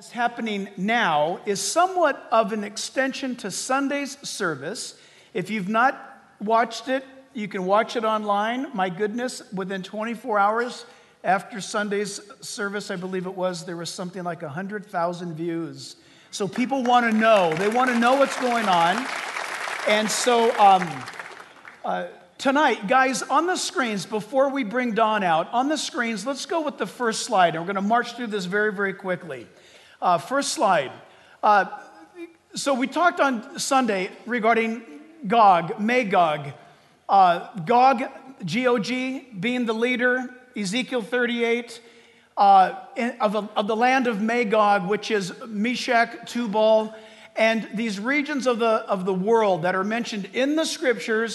What's happening now is somewhat of an extension to Sunday's service. If you've not watched it, you can watch it online. My goodness, within 24 hours after Sunday's service, I believe it was, there was something like 100,000 views. So people want to know. They want to know what's going on. And so tonight, guys, on the screens, before we bring Dawn out, on the screens, let's go with the first slide. And we're going to march through this very, very quickly. First slide. So we talked on Sunday regarding Gog, Magog. Gog, G-O-G, being the leader, Ezekiel 38, of the land of Magog, which is Meshach, Tubal, and these regions of the world that are mentioned in the scriptures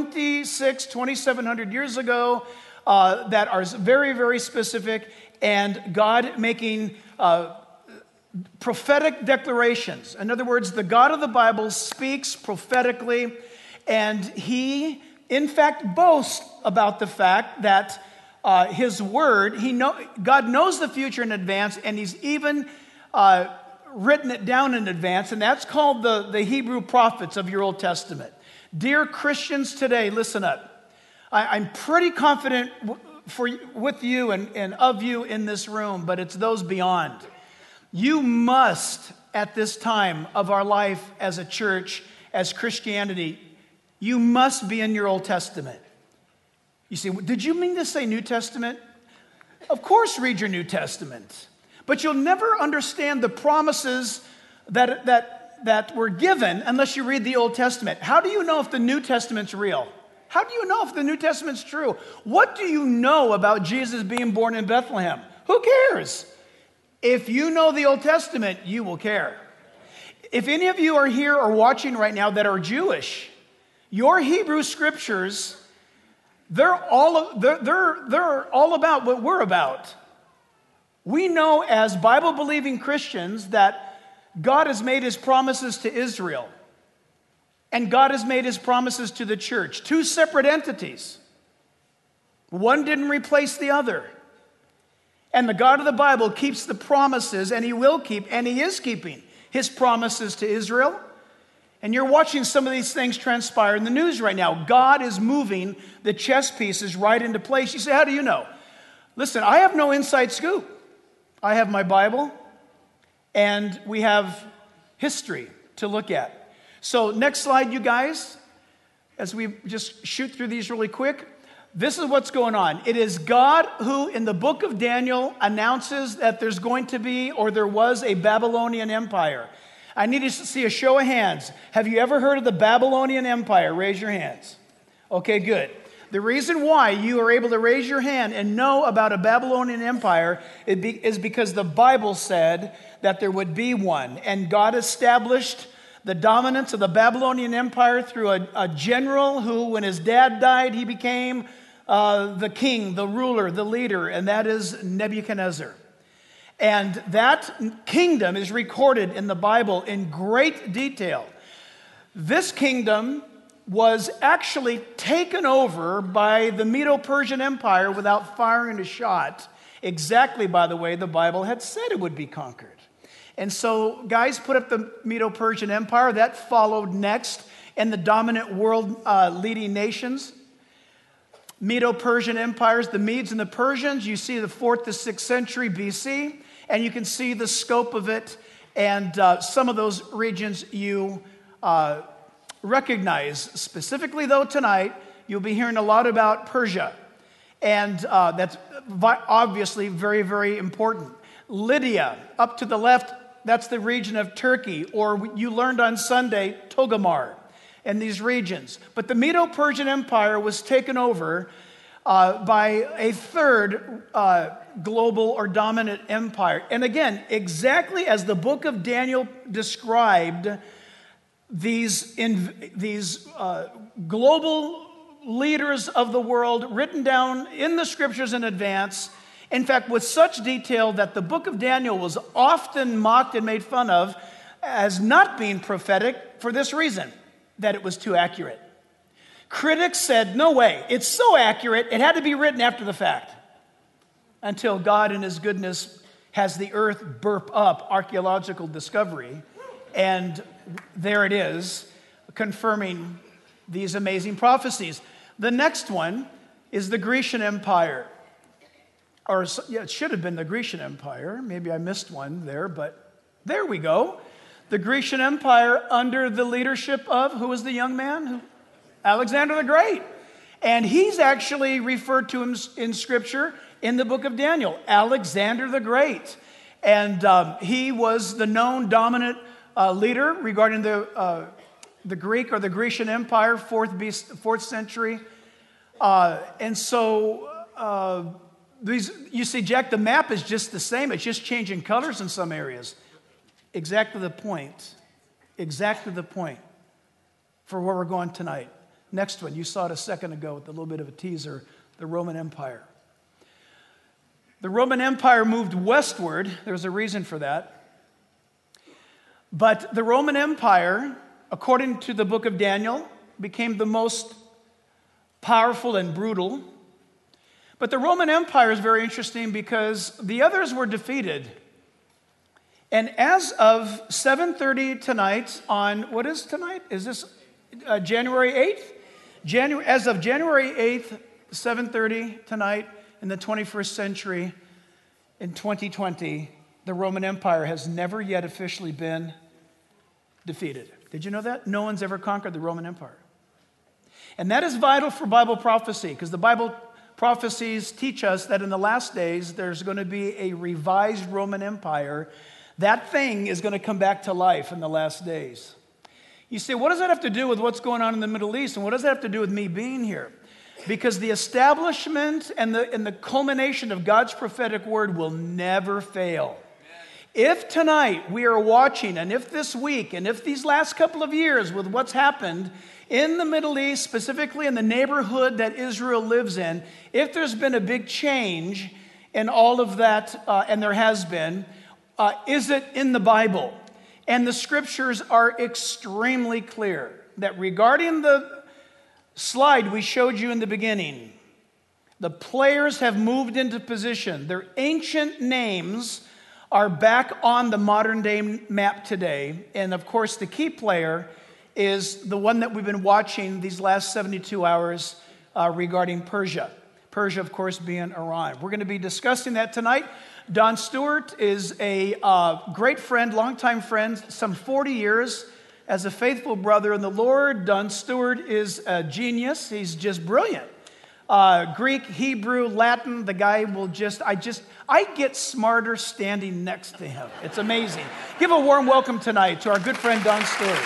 2,700 years ago, that are very, very specific, and God making prophetic declarations. In other words, the God of the Bible speaks prophetically, and he, in fact, boasts about the fact that his word, God knows the future in advance, and he's even written it down in advance, and that's called the Hebrew prophets of your Old Testament. Dear Christians today, listen up. I'm pretty confident with you and of you in this room, but it's those beyond. You must, at this time of our life as a church, as Christianity, you must be in your Old Testament. You say, did you mean to say New Testament? Of course, read your New Testament. But you'll never understand the promises that were given unless you read the Old Testament. How do you know if the New Testament's real? How do you know if the New Testament's true? What do you know about Jesus being born in Bethlehem? Who cares? If you know the Old Testament, you will care. If any of you are here or watching right now that are Jewish, your Hebrew scriptures, they're all about what we're about. We know as Bible-believing Christians that God has made his promises to Israel, and God has made his promises to the church. Two separate entities. One didn't replace the other. And the God of the Bible keeps the promises, and he will keep, and he is keeping his promises to Israel. And you're watching some of these things transpire in the news right now. God is moving the chess pieces right into place. You say, how do you know? Listen, I have no inside scoop. I have my Bible, and we have history to look at. So next slide, you guys, as we just shoot through these really quick. This is what's going on. It is God who, in the book of Daniel, announces that there's going to be, or there was, a Babylonian Empire. I need to see a show of hands. Have you ever heard of the Babylonian Empire? Raise your hands. Okay, good. The reason why you are able to raise your hand and know about a Babylonian Empire is because the Bible said that there would be one. And God established the dominance of the Babylonian Empire through a general who, when his dad died, he became the king, the ruler, the leader, and that is Nebuchadnezzar. And that kingdom is recorded in the Bible in great detail. This kingdom was actually taken over by the Medo-Persian Empire without firing a shot, exactly, by the way, the Bible had said it would be conquered. And so, guys, put up the Medo-Persian Empire. That followed next in the dominant world leading nations. Medo-Persian empires, the Medes and the Persians, you see the 4th to 6th century BC, and you can see the scope of it, and some of those regions you recognize. Specifically, though, tonight, you'll be hearing a lot about Persia, and that's obviously very, very important. Lydia, up to the left, that's the region of Turkey, or you learned on Sunday, Togarmah, and these regions. But the Medo-Persian Empire was taken over by a third global or dominant empire. And again, exactly as the book of Daniel described, these global leaders of the world written down in the scriptures in advance, in fact, with such detail that the book of Daniel was often mocked and made fun of as not being prophetic for this reason, that it was too accurate. Critics said, no way, it's so accurate, it had to be written after the fact. Until God in his goodness has the earth burp up archaeological discovery, and there it is, confirming these amazing prophecies. The next one is the Grecian Empire. It should have been the Grecian Empire. Maybe I missed one there, but there we go. The Grecian Empire under the leadership of, who was the young man? Alexander the Great. And he's actually referred to him in Scripture in the book of Daniel, Alexander the Great. And he was the known dominant leader regarding the Greek or the Grecian Empire, 4th century. And so you see, Jack, the map is just the same. It's just changing colors in some areas. Exactly the point. Exactly the point for where we're going tonight. Next one, you saw it a second ago with a little bit of a teaser, the Roman Empire. The Roman Empire moved westward. There's a reason for that. But the Roman Empire, according to the book of Daniel, became the most powerful and brutal. But the Roman Empire is very interesting because the others were defeated. And as of 7:30 tonight on, what is tonight? Is this January 8th? As of January 8th, 7:30 tonight in the 21st century, in 2020, the Roman Empire has never yet officially been defeated. Did you know that? No one's ever conquered the Roman Empire. And that is vital for Bible prophecy, because the Bible prophecies teach us that in the last days, there's going to be a revised Roman Empire. That thing is going to come back to life in the last days. You say, what does that have to do with what's going on in the Middle East? And what does that have to do with me being here? Because the establishment and the culmination of God's prophetic word will never fail. If tonight we are watching, and if this week, and if these last couple of years with what's happened in the Middle East, specifically in the neighborhood that Israel lives in, if there's been a big change in all of that, and there has been, is it in the Bible? And the scriptures are extremely clear that regarding the slide we showed you in the beginning, the players have moved into position. Their ancient names are back on the modern day map today. And of course, the key player is the one that we've been watching these last 72 hours regarding Persia. Persia, of course, being Iran. We're going to be discussing that tonight. Don Stewart is a great friend, longtime friend, some 40 years as a faithful brother in the Lord. Don Stewart is a genius. He's just brilliant. Greek, Hebrew, Latin, the guy will I get smarter standing next to him. It's amazing. Give a warm welcome tonight to our good friend Don Stewart.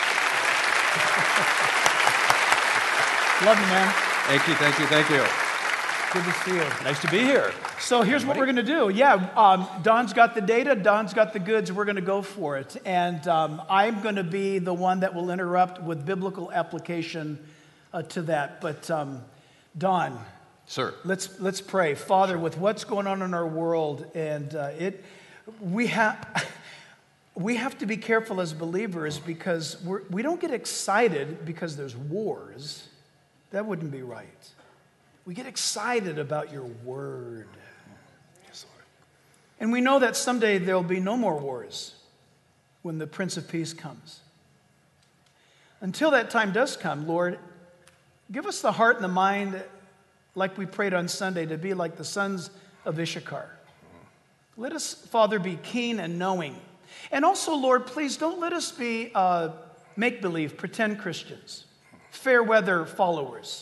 Love you, man. Thank you. Good to see you. Nice to be here. So here's what we're going to do. Don's got the data. Don's got the goods. We're going to go for it. And I'm going to be the one that will interrupt with biblical application to that. But Don, sir, let's pray. Father, with what's going on in our world, and we have to be careful as believers because we don't get excited because there's wars. That wouldn't be right. We get excited about your word. Yes, Lord. And we know that someday there will be no more wars when the Prince of Peace comes. Until that time does come, Lord, give us the heart and the mind, like we prayed on Sunday, to be like the sons of Issachar. Let us, Father, be keen and knowing. And also, Lord, please don't let us be make-believe, pretend Christians, fair weather followers.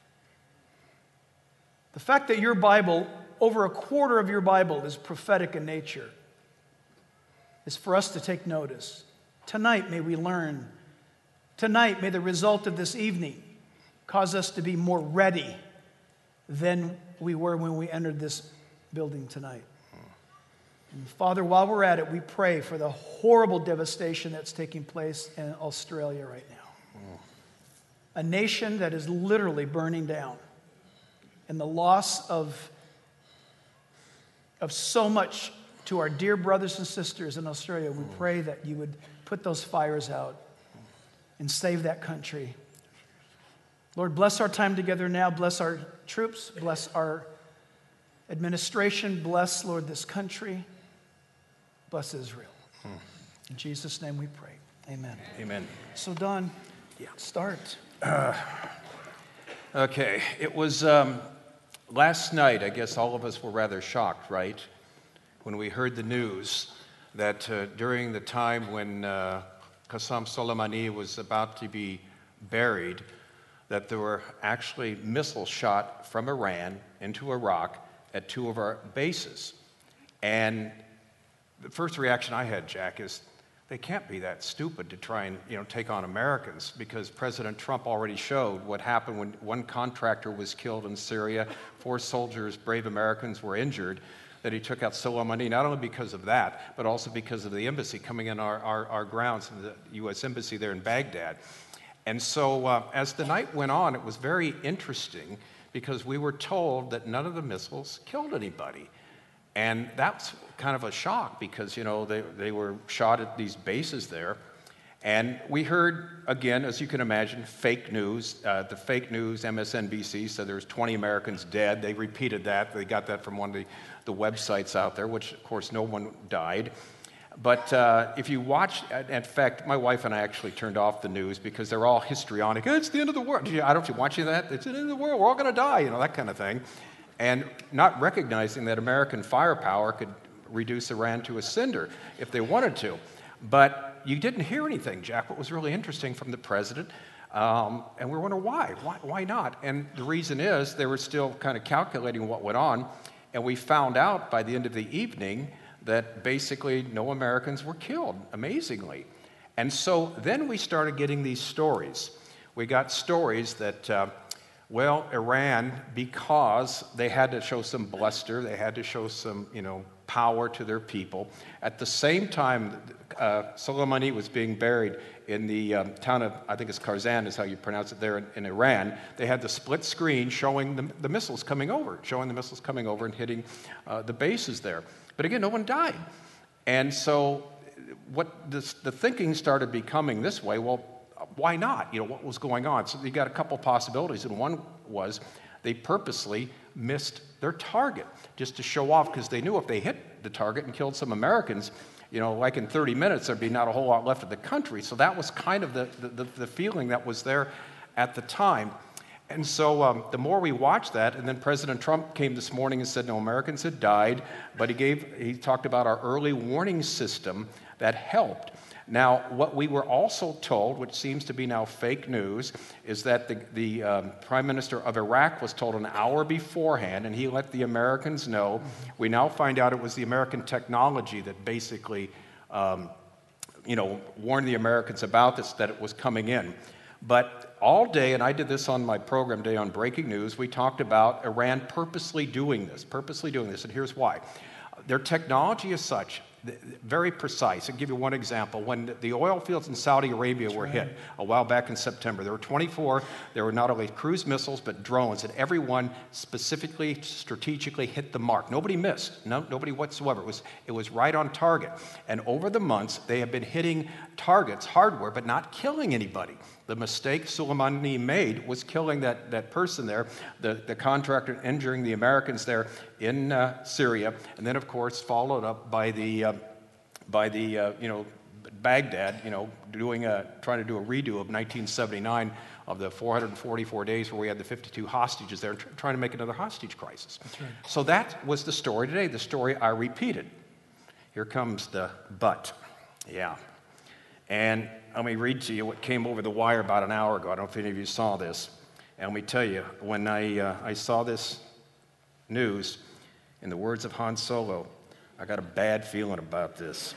The fact that your Bible, over a quarter of your Bible, is prophetic in nature is for us to take notice. Tonight, may we learn. Tonight, may the result of this evening cause us to be more ready than we were when we entered this building tonight. And Father, while we're at it, we pray for the horrible devastation that's taking place in Australia right now. A nation that is literally burning down. And the loss of so much to our dear brothers and sisters in Australia, we pray that you would put those fires out and save that country. Lord, bless our time together now. Bless our troops. Bless our administration. Bless, Lord, this country. Bless Israel. In Jesus' name we pray. Amen. Amen. So, Don, start. Okay, it was last night, I guess all of us were rather shocked, right? When we heard the news that during the time when Qasem Soleimani was about to be buried, that there were actually missiles shot from Iran into Iraq at 2 of our bases. And the first reaction I had, Jack, is they can't be that stupid to try and take on Americans, because President Trump already showed what happened when one contractor was killed in Syria, 4 soldiers, brave Americans, were injured, that he took out Soleimani, not only because of that, but also because of the embassy coming in our grounds, the U.S. Embassy there in Baghdad. And so as the night went on, it was very interesting because we were told that none of the missiles killed anybody. And that's kind of a shock because, they were shot at these bases there. And we heard, again, as you can imagine, fake news. The fake news, MSNBC, said there's 20 Americans dead. They repeated that. They got that from one of the websites out there, which, of course, no one died. But if you watch, in fact, my wife and I actually turned off the news because they're all histrionic. It's the end of the world. I don't know if you watching that. It's the end of the world. We're all going to die, that kind of thing. And not recognizing that American firepower could reduce Iran to a cinder if they wanted to. But you didn't hear anything, Jack. What was really interesting from the president, and we were wondering why. Why not? And the reason is they were still kind of calculating what went on, and we found out by the end of the evening that basically no Americans were killed, amazingly. And so then we started getting these stories. We got stories that, Iran, because they had to show some bluster, they had to show some, power to their people. At the same time, Soleimani was being buried in the town of, I think it's Karzan is how you pronounce it there in Iran. They had the split screen showing the missiles coming over, and hitting the bases there. But again, no one died. And so the thinking started becoming this way, why not? What was going on? So you got a couple possibilities, and one was they purposely missed their target just to show off, because they knew if they hit the target and killed some Americans, like in 30 minutes, there'd be not a whole lot left of the country. So that was kind of the feeling that was there at the time. And so the more we watched that, and then President Trump came this morning and said no Americans had died, but he talked about our early warning system that helped. Now, what we were also told, which seems to be now fake news, is that the Prime Minister of Iraq was told an hour beforehand, and he let the Americans know. We now find out it was the American technology that basically, warned the Americans about this, that it was coming in. But all day, and I did this on my program day on Breaking News, we talked about Iran purposely doing this, and here's why. Their technology is such, very precise. I'll give you one example. When the oil fields in Saudi Arabia were hit a while back in September, there were 24, there were not only cruise missiles, but drones, and every one specifically, strategically hit the mark. Nobody missed, nobody whatsoever. It was right on target. And over the months, they have been hitting targets, hardware, but not killing anybody. The mistake Soleimani made was killing that person there, the contractor, injuring the Americans there in Syria, and then of course followed up by the Baghdad, trying to do a redo of 1979 of the 444 days where we had the 52 hostages there, and trying to make another hostage crisis. That's right. So that was the story today. The story I repeated. Here comes the but. Yeah. And let me read to you what came over the wire about an hour ago. I don't know if any of you saw this. And let me tell you, when I saw this news, in the words of Han Solo, I got a bad feeling about this.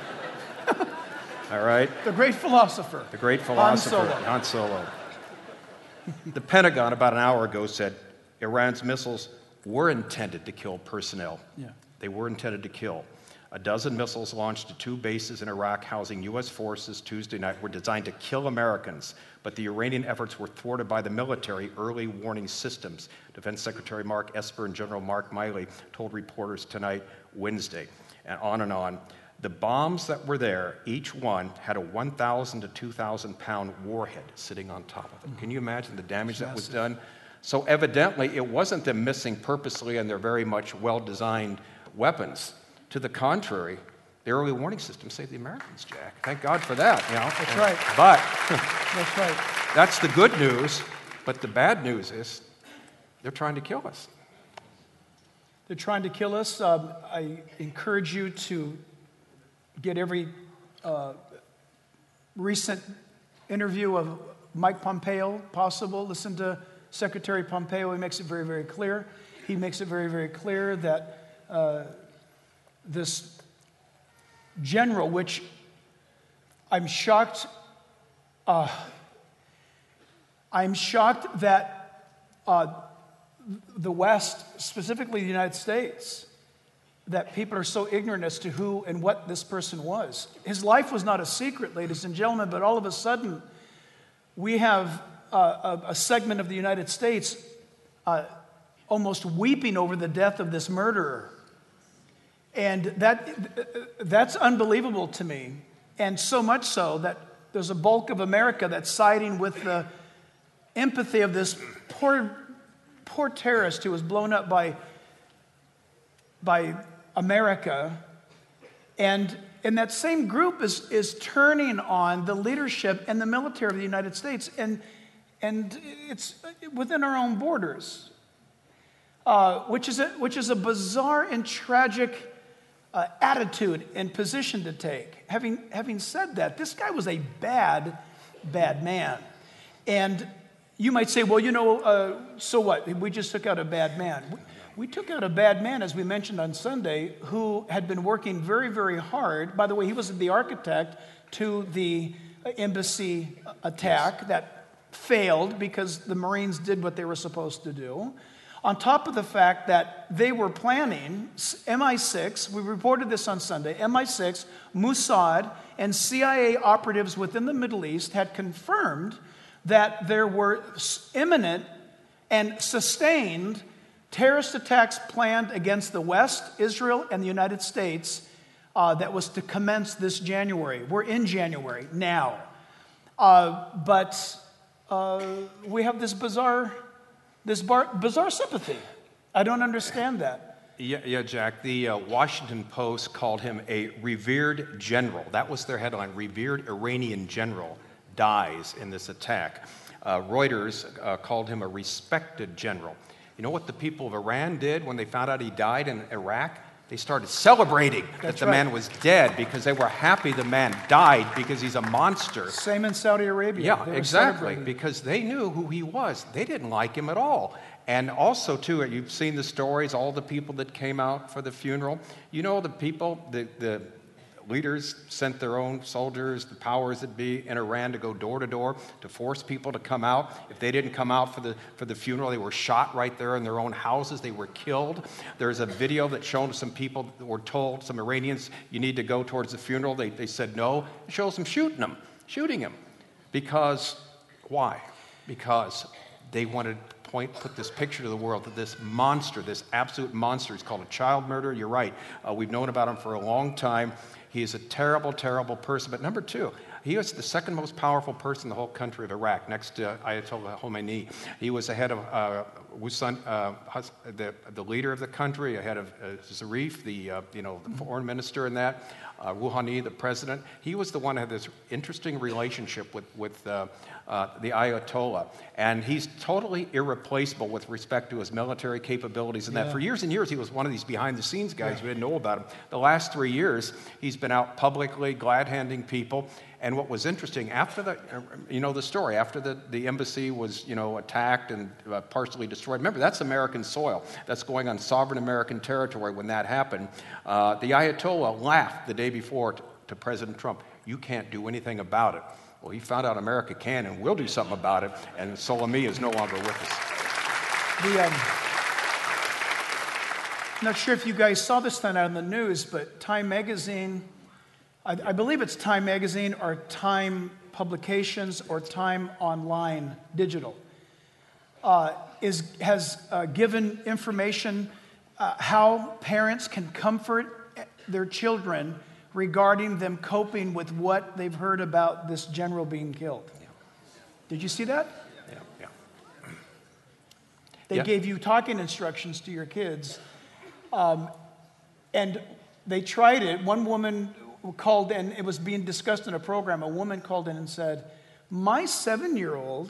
All right? The great philosopher. The great philosopher, Han Solo. Han Solo. The Pentagon about an hour ago said Iran's missiles were intended to kill personnel. Yeah. They were intended to kill. A dozen missiles launched to 2 bases in Iraq housing U.S. forces Tuesday night were designed to kill Americans, but the Iranian efforts were thwarted by the military early warning systems. Defense Secretary Mark Esper and General Mark Milley told reporters tonight, Wednesday, and on and on. The bombs that were there, each one had a 1,000 to 2,000 pound warhead sitting on top of it. Can you imagine the damage that was done? So evidently, it wasn't them missing purposely, and they're very much well-designed weapons. To the contrary, The early warning system saved the Americans, Jack. Thank God for that. That's right. But That's right. that's the good news. But the bad news is they're trying to kill us. They're trying to kill us. I encourage you to get every recent interview of Mike Pompeo possible. Listen to Secretary Pompeo. He makes it very, very clear. He makes it very, very clear that this general, which I'm shocked that the West, specifically the United States, that people are so ignorant as to who and what this person was. His life was not a secret, ladies and gentlemen, but all of a sudden we have a segment of the United States almost weeping over the death of this murderer. And that's unbelievable to me. And so much so that there's a bulk of America that's siding with the empathy of this poor terrorist who was blown up by America. And that same group is turning on the leadership and the military of the United States. And it's within our own borders, which is a bizarre and tragic attitude and position to take. Having said that, this guy was a bad man. And you might say, well, so what? We just took out a bad man. We took out a bad man, as we mentioned on Sunday, who had been working very, very hard. By the way, he was the architect to the embassy attack that failed because the Marines did what they were supposed to do. On top of the fact that they were planning, MI6, we reported this on Sunday, MI6, Mossad, and CIA operatives within the Middle East had confirmed that there were imminent and sustained terrorist attacks planned against the West, Israel, and the United States that was to commence this January. We're in January now. But we have this bizarre sympathy. I don't understand that. Yeah, Jack. The Washington Post called him a revered general. That was their headline, revered Iranian general dies in this attack. Reuters called him a respected general. You know what the people of Iran did when they found out he died in Iraq? They started celebrating that the man was dead because they were happy the man died because he's a monster. Same in Saudi Arabia. Yeah, exactly, because they knew who he was. They didn't like him at all. And also, too, you've seen the stories, all the people that came out for the funeral. You know, the people, the leaders sent their own soldiers, the powers that be in Iran, to go door to door to force people to come out. If they didn't come out for the funeral, they were shot right there in their own houses. They were killed. There's a video that showed some people that were told, some Iranians, you need to go towards the funeral. They said no. It shows them shooting him. Because, why? Because they wanted to put this picture to the world that this monster, this absolute monster, is called a child murderer. You're right. We've known about him for a long time. He is a terrible, terrible person. But number two, he was the second most powerful person in the whole country of Iraq, next to Ayatollah Khomeini. He was ahead of the leader of the country, ahead of Zarif, the foreign minister, and that. Rouhani, the president. He was the one who had this interesting relationship with the Ayatollah. And he's totally irreplaceable with respect to his military capabilities and that. For years and years, he was one of these behind-the-scenes guys. We didn't know about him. The last 3 years, he's been out publicly glad-handing people. And what was interesting, after the story, after the embassy was, attacked and partially destroyed. Remember, that's American soil. That's going on sovereign American territory when that happened. The Ayatollah laughed the day before to President Trump. You can't do anything about it. Well, he found out America can and will do something about it, and Soleimani is no longer with us. I'm not sure if you guys saw this thing out in the news, but Time Magazine, I believe it's Time Magazine or Time Publications or Time Online Digital, has given information how parents can comfort their children regarding them coping with what they've heard about this general being killed. Yeah. Did you see that? Yeah. They gave you talking instructions to your kids. And they tried it. One woman called in, it was being discussed in a program. A woman called in and said, my 7-year-old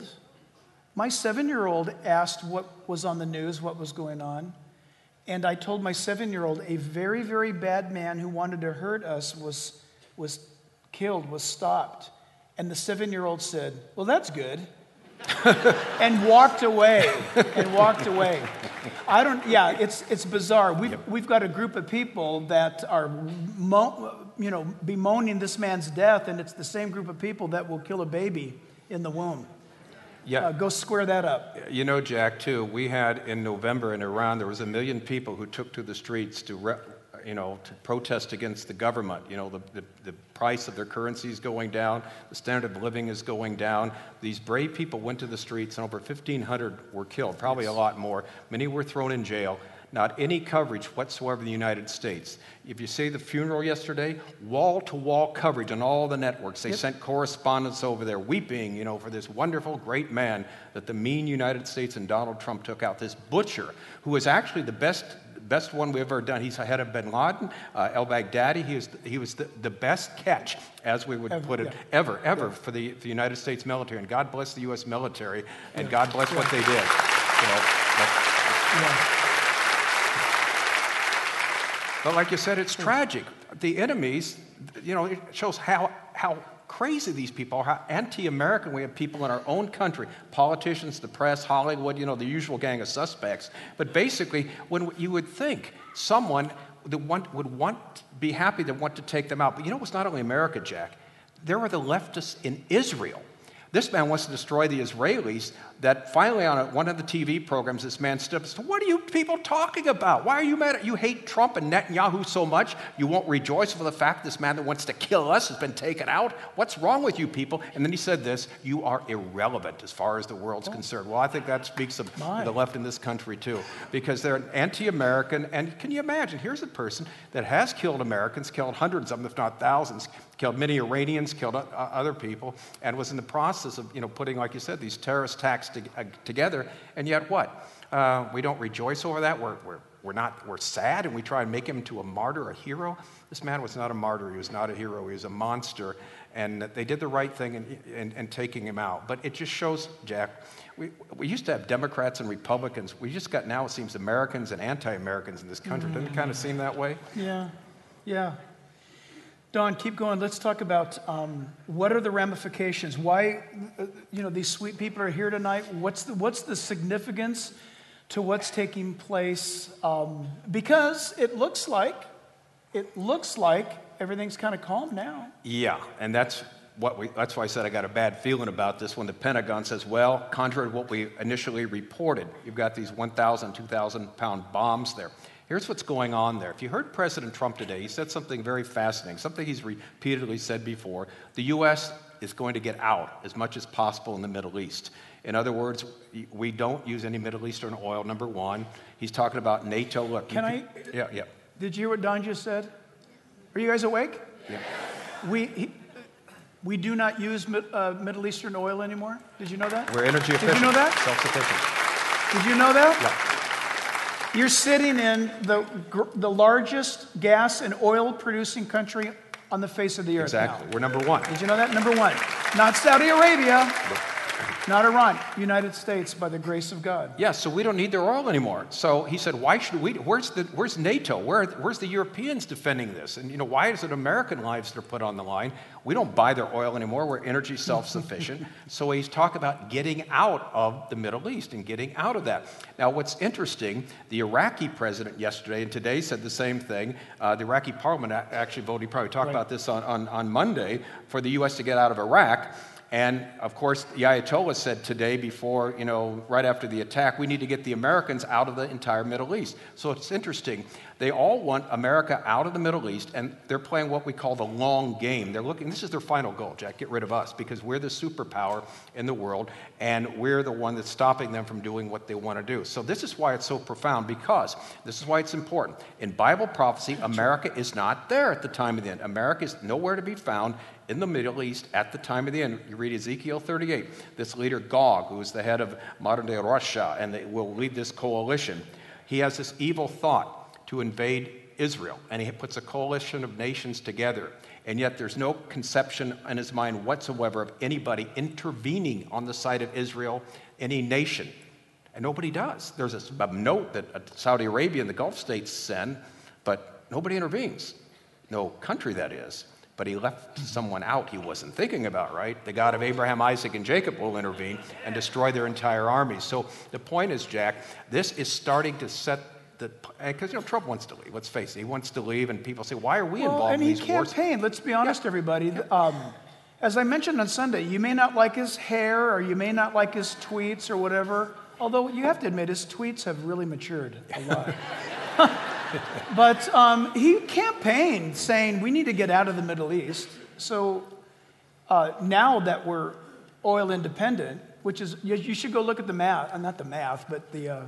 asked what was on the news, what was going on. And I told my 7-year-old a very, very bad man who wanted to hurt us was killed, was stopped. And the 7-year-old said, well, that's good. and walked away. It's bizarre. We've got a group of people that are bemoaning this man's death, and it's the same group of people that will kill a baby in the womb. Yeah. Go square that up. You know, Jack, too, we had in November in Iran, there was 1 million people who took to the streets to protest against the government. You know, the price of their currency is going down, the standard of living is going down. These brave people went to the streets, and over 1,500 were killed, probably a lot more. Many were thrown in jail. Not any coverage whatsoever in the United States. If you see the funeral yesterday, wall-to-wall coverage on all the networks. They sent correspondents over there weeping, for this wonderful, great man that the mean United States and Donald Trump took out. This butcher, who is actually the best one we've ever done. He's ahead of bin Laden, al-Baghdadi. He was the best catch, as we would put it, ever for the United States military. And God bless the U.S. military, and God bless what they did. But like you said, it's tragic. The enemies, it shows how crazy these people are, how anti-American we have people in our own country, politicians, the press, Hollywood, the usual gang of suspects. But basically, when you would think someone would be happy to want to take them out. But it's not only America, Jack. There were the leftists in Israel. This man wants to destroy the Israelis, that finally on one of the TV programs, this man stood up and said, what are you people talking about? Why are you mad? You hate Trump and Netanyahu so much, you won't rejoice for the fact this man that wants to kill us has been taken out? What's wrong with you people? And then he said this, you are irrelevant as far as the world's concerned. Well, I think that speaks of the left in this country too, because they're anti-American. And can you imagine, here's a person that has killed Americans, killed hundreds of them, if not thousands, killed many Iranians, killed other people, and was in the process of, putting, like you said, these terrorist attacks together. And yet what? We don't rejoice over that. We're sad, and we try and make him into a martyr, a hero. This man was not a martyr. He was not a hero. He was a monster. And they did the right thing in taking him out. But it just shows, Jack, we used to have Democrats and Republicans. We just got, now it seems, Americans and anti-Americans in this country. Doesn't it kind of seem that way? Yeah. Don, keep going. Let's talk about what are the ramifications? Why, these sweet people are here tonight. What's the significance to what's taking place? Because it looks like everything's kind of calm now. Yeah, and that's why I said I got a bad feeling about this when the Pentagon says, well, contrary to what we initially reported, you've got these 1,000, 2,000-pound bombs there. Here's what's going on there. If you heard President Trump today, he said something very fascinating, something he's repeatedly said before. The U.S. is going to get out as much as possible in the Middle East. In other words, we don't use any Middle Eastern oil, number one. He's talking about NATO. Look, Yeah. Did you hear what Don just said? Are you guys awake? Yeah. We do not use Middle Eastern oil anymore. Did you know that? We're energy efficient. Did you know that? Self-sufficient. Did you know that? Yeah. You're sitting in the largest gas and oil producing country on the face of the earth. Exactly. Now. We're number one. Did you know that? Number one. Not Saudi Arabia. Not Iran, United States, by the grace of God. Yeah, so we don't need their oil anymore. So he said, why should we? Where's NATO? Where's the Europeans defending this? And why is it American lives that are put on the line? We don't buy their oil anymore. We're energy self-sufficient. So he's talking about getting out of the Middle East and getting out of that. Now, what's interesting, the Iraqi president yesterday and today said the same thing. The Iraqi parliament actually voted, he probably talked about this on Monday, for the U.S. to get out of Iraq. And, of course, the Ayatollah said today before, right after the attack, we need to get the Americans out of the entire Middle East. So it's interesting. They all want America out of the Middle East, and they're playing what we call the long game. They're looking, this is their final goal, Jack, get rid of us, because we're the superpower in the world, and we're the one that's stopping them from doing what they want to do. So this is why it's so profound, because this is why it's important. In Bible prophecy, America is not there at the time of the end. America is nowhere to be found in the Middle East at the time of the end. You read Ezekiel 38, this leader Gog, who is the head of modern-day Russia, and they will lead this coalition. He has this evil thought to invade Israel, and he puts a coalition of nations together. And yet there's no conception in his mind whatsoever of anybody intervening on the side of Israel, any nation. And nobody does. There's a note that Saudi Arabia and the Gulf states send, but nobody intervenes. No country, that is. But he left someone out he wasn't thinking about, right? The God of Abraham, Isaac, and Jacob will intervene and destroy their entire armies. So the point is, Jack, this is starting to set because Trump wants to leave. Let's face it, he wants to leave, and people say, "Why are we involved in these wars?" And he campaigned. Let's be honest, everybody. As I mentioned on Sunday, you may not like his hair, or you may not like his tweets, or whatever. Although you have to admit, his tweets have really matured a lot. But he campaigned saying we need to get out of the Middle East. So now that we're oil independent, which is, you should go look at the math, not the math, but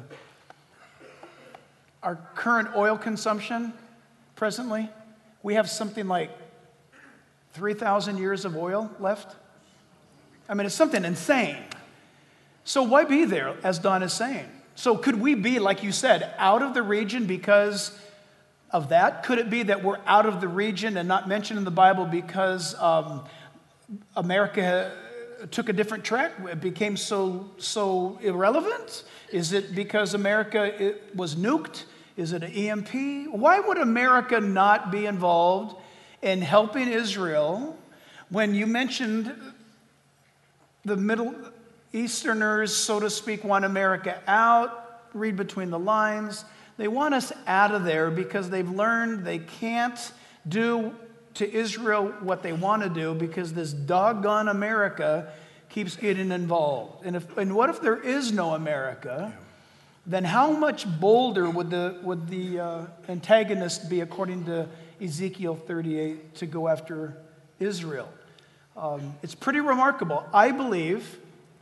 our current oil consumption presently, we have something like 3,000 years of oil left. I mean, it's something insane. So why be there, as Don is saying? So could we be, like you said, out of the region because of that? Could it be that we're out of the region and not mentioned in the Bible because America took a different track? It became so irrelevant? Is it because America was nuked? Is it an EMP? Why would America not be involved in helping Israel when you mentioned the Middle Easterners, so to speak, want America out? Read between the lines. They want us out of there because they've learned they can't do to Israel what they want to do because this doggone America keeps getting involved. And what if there is no America? Then how much bolder would the antagonist be, according to Ezekiel 38, to go after Israel? It's pretty remarkable. I believe.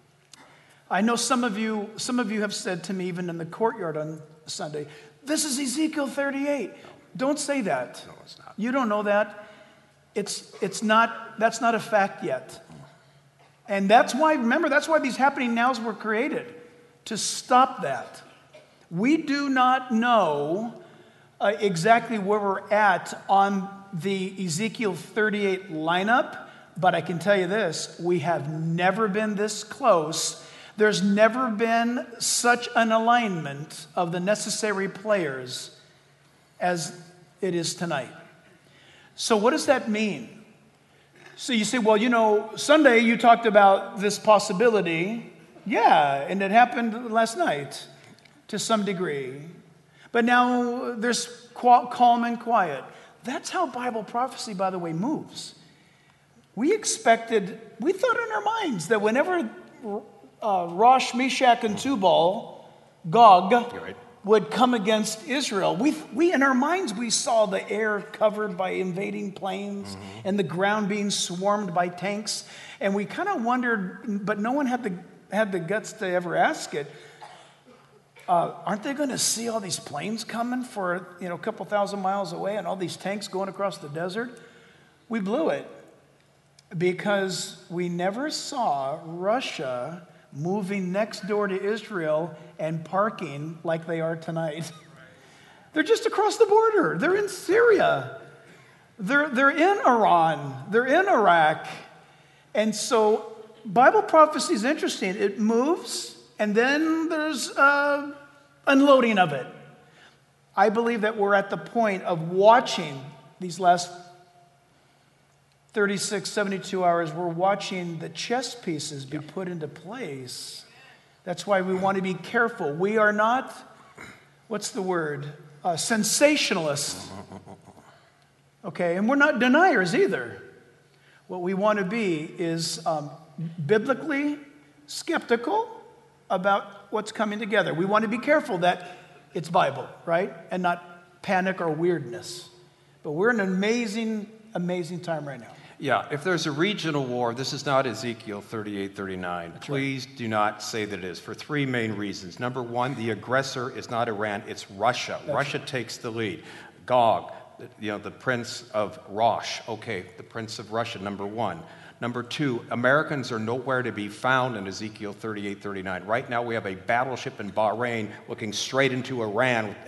I know some of you have said to me, even in the courtyard on Sunday, this is Ezekiel 38. Don't say that. No, it's not. You don't know that. It's not. That's not a fact yet. And that's why. Remember, that's why these happening nows were created, to stop that. We do not know exactly where we're at on the Ezekiel 38 lineup, but I can tell you this: we have never been this close. There's never been such an alignment of the necessary players as it is tonight. So what does that mean? So you say, well, Sunday you talked about this possibility. Yeah, and it happened last night to some degree. But now there's calm and quiet. That's how Bible prophecy, by the way, moves. We thought in our minds that whenever Rosh, Meshach, and Tubal, Gog, right, would come against Israel, we in our minds, we saw the air covered by invading planes and the ground being swarmed by tanks. And we kind of wondered, but no one had the guts to ever ask it, aren't they going to see all these planes coming for a couple thousand miles away and all these tanks going across the desert? We blew it because we never saw Russia moving next door to Israel and parking like they are tonight. They're just across the border. They're in Syria. They're in Iran. They're in Iraq. And so Bible prophecy is interesting. It moves, and then there's unloading of it. I believe that we're at the point of watching these last 36, 72 hours, we're watching the chess pieces be put into place. That's why we want to be careful. We are not, what's the word? Sensationalists. Okay, and we're not deniers either. What we want to be is biblically skeptical about what's coming together. We want to be careful that it's Bible, right? And not panic or weirdness. But we're in an amazing, amazing time right now. Yeah, if there's a regional war, this is not Ezekiel 38, 39. Please do not say that it is, for three main reasons. Number one, the aggressor is not Iran, it's Russia. Russia takes the lead. Gog, the prince of Rosh. Okay, the prince of Russia, number one. Number two, Americans are nowhere to be found in Ezekiel 38, 39. Right now we have a battleship in Bahrain looking straight into Iran in the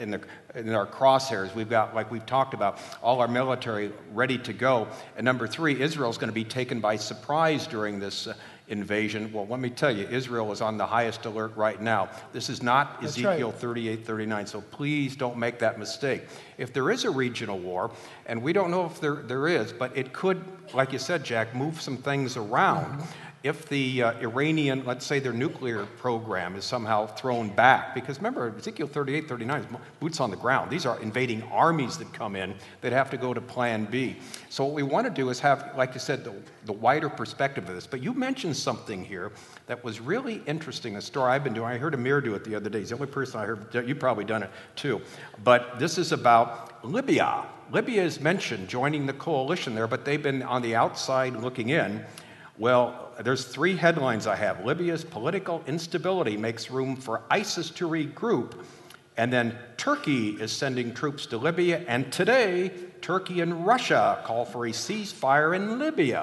in our crosshairs. We've got, like we've talked about, all our military ready to go. And number three, Israel's going to be taken by surprise during this invasion. Well, let me tell you, Israel is on the highest alert right now. This is not That's Ezekiel right. 38, 39, so please don't make that mistake. If there is a regional war, and we don't know if there is, but it could, like you said, Jack, move some things around. If the Iranian, let's say their nuclear program is somehow thrown back, because remember, Ezekiel 38, 39 is boots on the ground. These are invading armies that come in that have to go to plan B. So what we want to do is have, like you said, the wider perspective of this. But you mentioned something here that was really interesting, a story I've been doing. I heard Amir do it the other day. He's the only person I heard. You've probably done it too. But this is about Libya. Libya is mentioned joining the coalition there, but they've been on the outside looking in. Well, there's three headlines I have. Libya's political instability makes room for ISIS to regroup. And then Turkey is sending troops to Libya. And today, Turkey and Russia call for a ceasefire in Libya.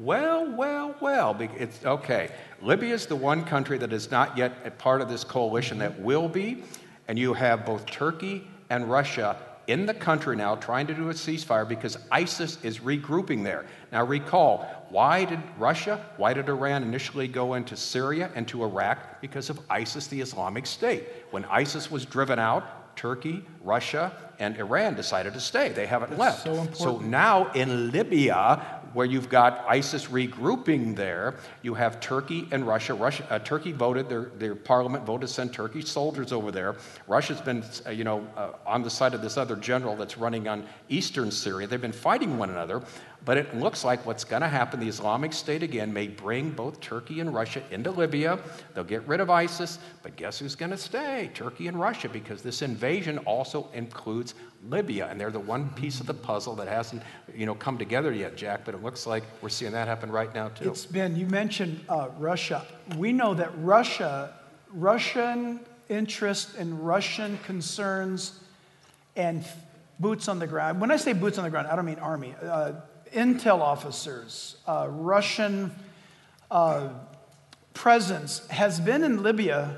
Well. It's okay. Libya is the one country that is not yet a part of this coalition that will be. And you have both Turkey and Russia in the country now trying to do a ceasefire because ISIS is regrouping there. Now recall, why did Iran initially go into Syria and to Iraq? Because of ISIS, the Islamic State. When ISIS was driven out, Turkey, Russia, and Iran decided to stay. They haven't left. So important. So now in Libya, where you've got ISIS regrouping there, you have Turkey and Russia. Turkey voted, their parliament voted to send Turkish soldiers over there. Russia's been, on the side of this other general that's running on eastern Syria. They've been fighting one another, but it looks like what's going to happen, the Islamic State again may bring both Turkey and Russia into Libya. They'll get rid of ISIS, but guess who's going to stay? Turkey and Russia, because this invasion also includes Libya, and they're the one piece of the puzzle that hasn't, come together yet, Jack, but it looks like we're seeing that happen right now, too. You mentioned Russia. We know that Russian interest and Russian concerns and boots on the ground. When I say boots on the ground, I don't mean army. Intel officers, Russian presence has been in Libya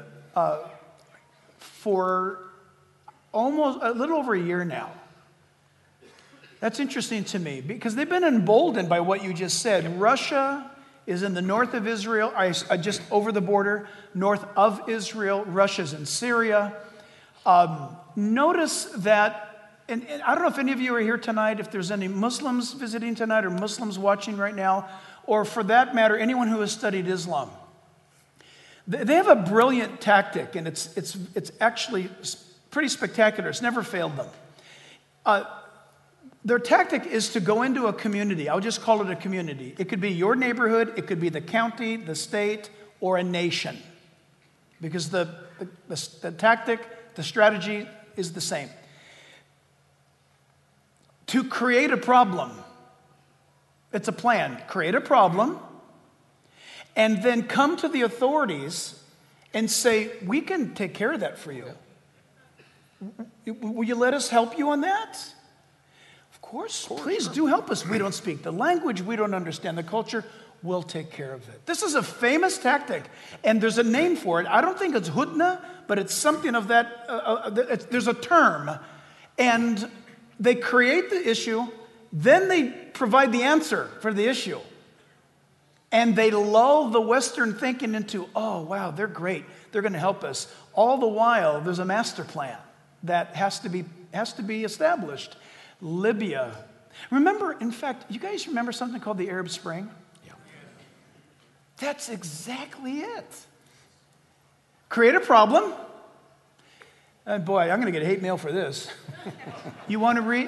for almost a little over a year now. That's interesting to me because they've been emboldened by what you just said. Russia is in the north of Israel, just over the border, north of Israel. Russia's in Syria. Notice that, and I don't know if any of you are here tonight, if there's any Muslims visiting tonight or Muslims watching right now, or for that matter, anyone who has studied Islam. They have a brilliant tactic, and it's actually pretty spectacular. It's never failed them. Their tactic is to go into a community. I'll just call it a community. It could be your neighborhood, it could be the county, the state, or a nation. Because the tactic, the strategy is the same. To create a problem. It's a plan. Create a problem, and then come to the authorities and say, we can take care of that for you. Will you let us help you on that? Of course, please do help us. We don't speak the language. We don't understand the culture. We'll take care of it. This is a famous tactic, and there's a name for it. I don't think it's hudna, but it's something of that. There's a term, and they create the issue, then they provide the answer for the issue. And they lull the Western thinking into, oh, wow, they're great. They're going to help us. All the while, there's a master plan that has to be established. Libya. Remember, in fact, you guys remember something called the Arab Spring? Yeah. That's exactly it. Create a problem. And boy, I'm going to get hate mail for this. I'm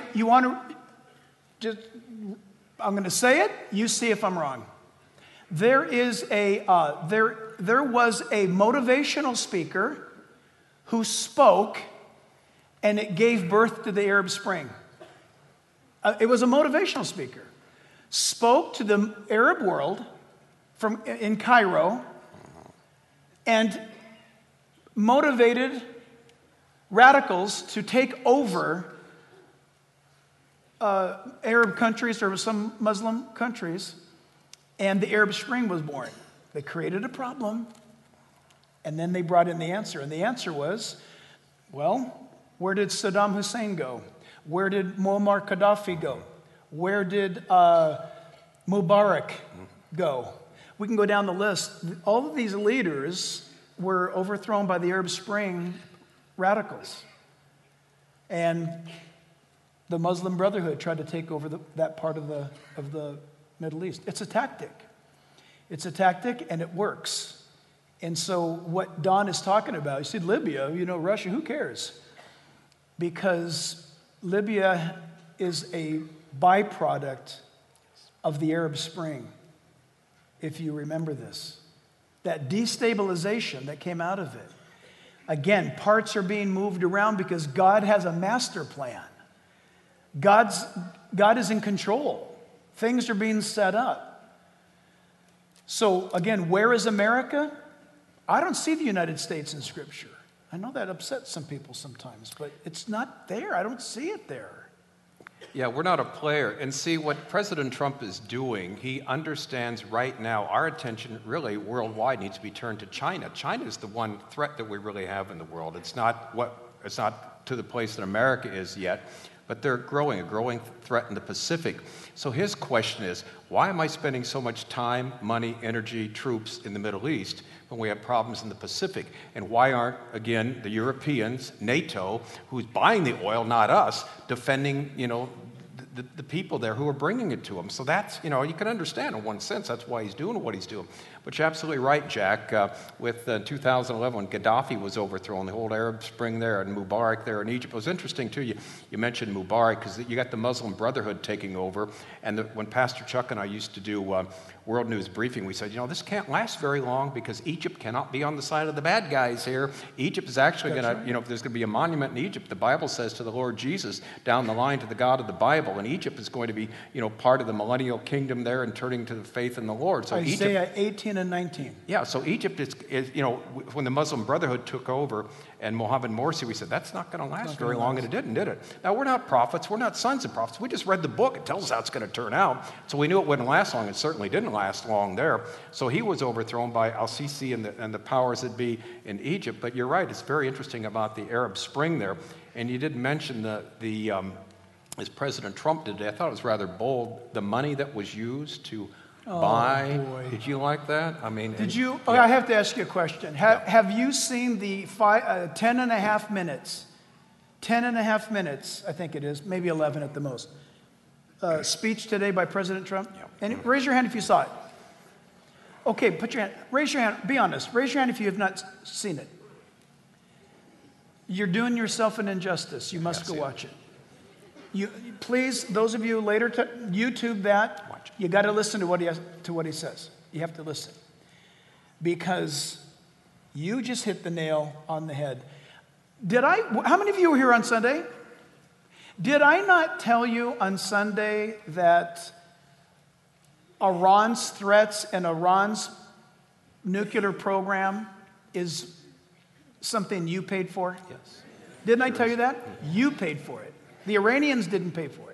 going to say it. You see if I'm wrong. There was a motivational speaker who spoke, and it gave birth to the Arab Spring. It was a motivational speaker. Spoke to the Arab world in Cairo and motivated radicals to take over Arab countries or some Muslim countries, and the Arab Spring was born. They created a problem, and then they brought in the answer. And the answer was, well, Where did Saddam Hussein go? Where did Muammar Gaddafi go? Where did Mubarak go? We can go down the list. All of these leaders were overthrown by the Arab Spring radicals. And the Muslim Brotherhood tried to take over that part of the Middle East. It's a tactic. It's a tactic, and it works. And so what Don is talking about, you see Libya, Russia, who cares? Because Libya is a byproduct of the Arab Spring, if you remember this. That destabilization that came out of it. Again, parts are being moved around because God has a master plan. God is in control. Things are being set up. So again, where is America? I don't see the United States in Scripture. I know that upsets some people sometimes, but it's not there. I don't see it there. Yeah, we're not a player. And see, what President Trump is doing, he understands right now our attention really worldwide needs to be turned to China. China is the one threat that we really have in the world. It's not to the place that America is yet, but they're growing, a growing threat in the Pacific. So his question is, why am I spending so much time, money, energy, troops in the Middle East when we have problems in the Pacific? And why aren't, again, the Europeans, NATO, who's buying the oil, not us, defending, the people there who are bringing it to them? So that's, you can understand in one sense, that's why he's doing what he's doing. But you're absolutely right, Jack. With 2011, when Gaddafi was overthrown, the whole Arab Spring there, and Mubarak there in Egypt. It was interesting, too, you mentioned Mubarak, because you got the Muslim Brotherhood taking over. And when Pastor Chuck and I used to do World News Briefing, we said, this can't last very long because Egypt cannot be on the side of the bad guys here. Egypt is actually going to, if there's going to be a monument in Egypt, the Bible says to the Lord Jesus, down the line to the God of the Bible. And Egypt is going to be, part of the millennial kingdom there and turning to the faith in the Lord. So Isaiah 18 and 19. Yeah, so Egypt is, when the Muslim Brotherhood took over and Mohammed Morsi, we said, that's not going to last very long, and it didn't, did it? Now, we're not prophets. We're not sons of prophets. We just read the book. It tells us how it's going to turn out. So we knew it wouldn't last long. It certainly didn't last long there. So he was overthrown by al-Sisi and the powers that be in Egypt. But you're right. It's very interesting about the Arab Spring there. And you did mention as President Trump did, I thought it was rather bold, the money that was used to buy. Boy. Did you like that? I mean, did you? I have to ask you a question. Have you seen the 10 and a half minutes? 10 and a half minutes, I think it is, maybe 11 at the most. Speech today by President Trump. Yeah. And raise your hand if you saw it. Okay, put your hand. Raise your hand. Be honest. Raise your hand if you have not seen it. You're doing yourself an injustice. You must go watch it. Please, those of you later to YouTube that. You got to listen to what he says. You have to listen, because you just hit the nail on the head. How many of you were here on Sunday? Did I not tell you on Sunday that Iran's threats and Iran's nuclear program is something you paid for? Yes. Didn't I tell you that? You paid for it. The Iranians didn't pay for it.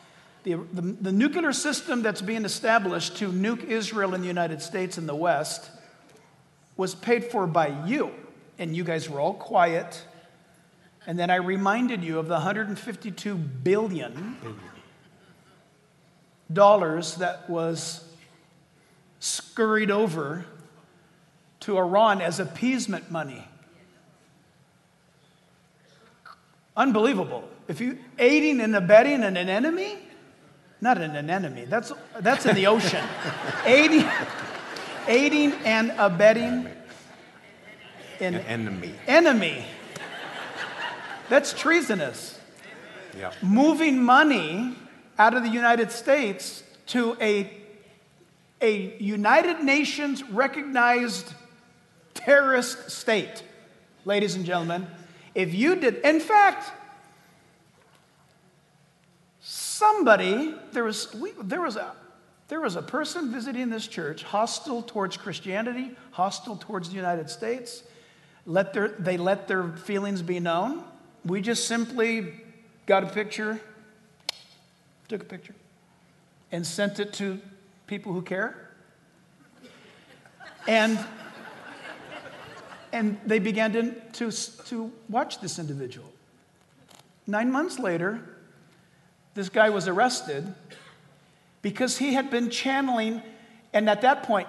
The nuclear system that's being established to nuke Israel and the United States and the West was paid for by you. And you guys were all quiet. And then I reminded you of the $152 billion that was scurried over to Iran as appeasement money. Unbelievable. If you aiding and abetting an enemy, not an enemy, that's in the ocean. aiding and abetting an enemy. That's treasonous. Yeah. Moving money out of the United States to a United Nations recognized terrorist state. Ladies and gentlemen, if you did, in fact, there was a person visiting this church, hostile towards Christianity, hostile towards the United States. They let their feelings be known. We just simply got a picture, took a picture, and sent it to people who care. And they began to watch this individual. 9 months later, this guy was arrested because he had been channeling, and at that point,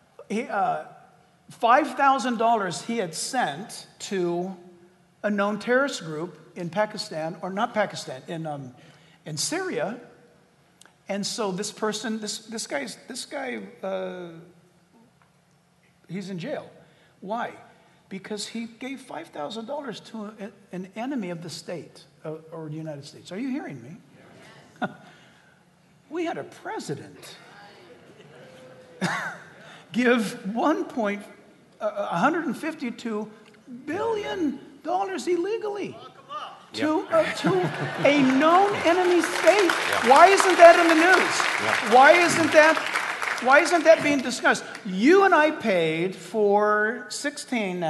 $5,000 he had sent to a known terrorist group in Pakistan, or not Pakistan, in Syria. And so this person, this guy, he's in jail. Why? Because he gave $5,000 to an enemy of the state, or the United States. Are you hearing me? We had a president give $152 billion illegally to a known enemy state. Why isn't that in the news? Why isn't that being discussed? You and I paid for 16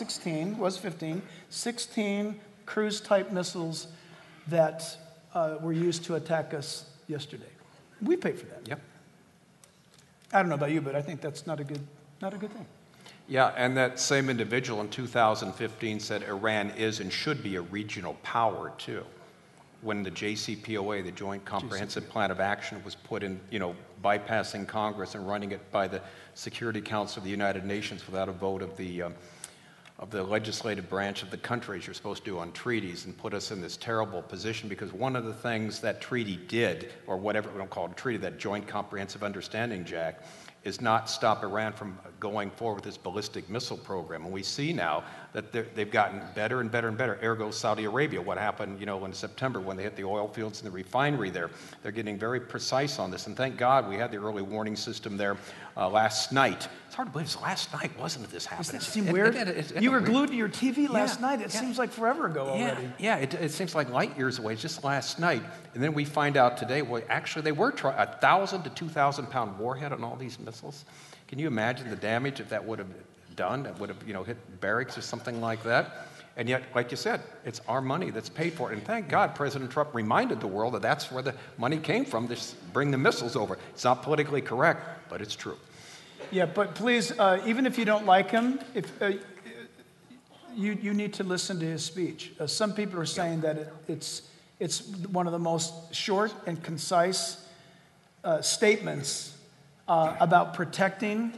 cruise-type missiles that were used to attack us yesterday. We paid for that. Yep. I don't know about you, but I think that's not a good thing. Yeah, and that same individual in 2015 said Iran is and should be a regional power too. When the JCPOA, the Joint Comprehensive Plan of Action, was put in, bypassing Congress and running it by the Security Council of the United Nations without a vote of the legislative branch of the country, as you're supposed to do on treaties, and put us in this terrible position, because one of the things that treaty did, or whatever we don't call it a treaty, that Joint Comprehensive Understanding, Jack, is not stop Iran from going forward with this ballistic missile program. And we see now that they've gotten better and better and better. Ergo Saudi Arabia, what happened, in September when they hit the oil fields and the refinery there. They're getting very precise on this. And thank God we had the early warning system there last night. It's hard to believe it's last night, wasn't it, this happened? Does that seem weird? You were glued to your TV last night. It seems like forever ago already. Yeah, it seems like light years away. It's just last night. And then we find out today, well, actually they were trying 1,000 to 2,000 pound warhead on all these missiles. Can you imagine the damage if that would have done? It would have, hit barracks or something like that. And yet, like you said, it's our money that's paid for it. And thank God President Trump reminded the world that that's where the money came from, to bring the missiles over. It's not politically correct, but it's true. Yeah, but please, even if you don't like him, you need to listen to his speech. Some people are saying that it's one of the most short and concise statements about protecting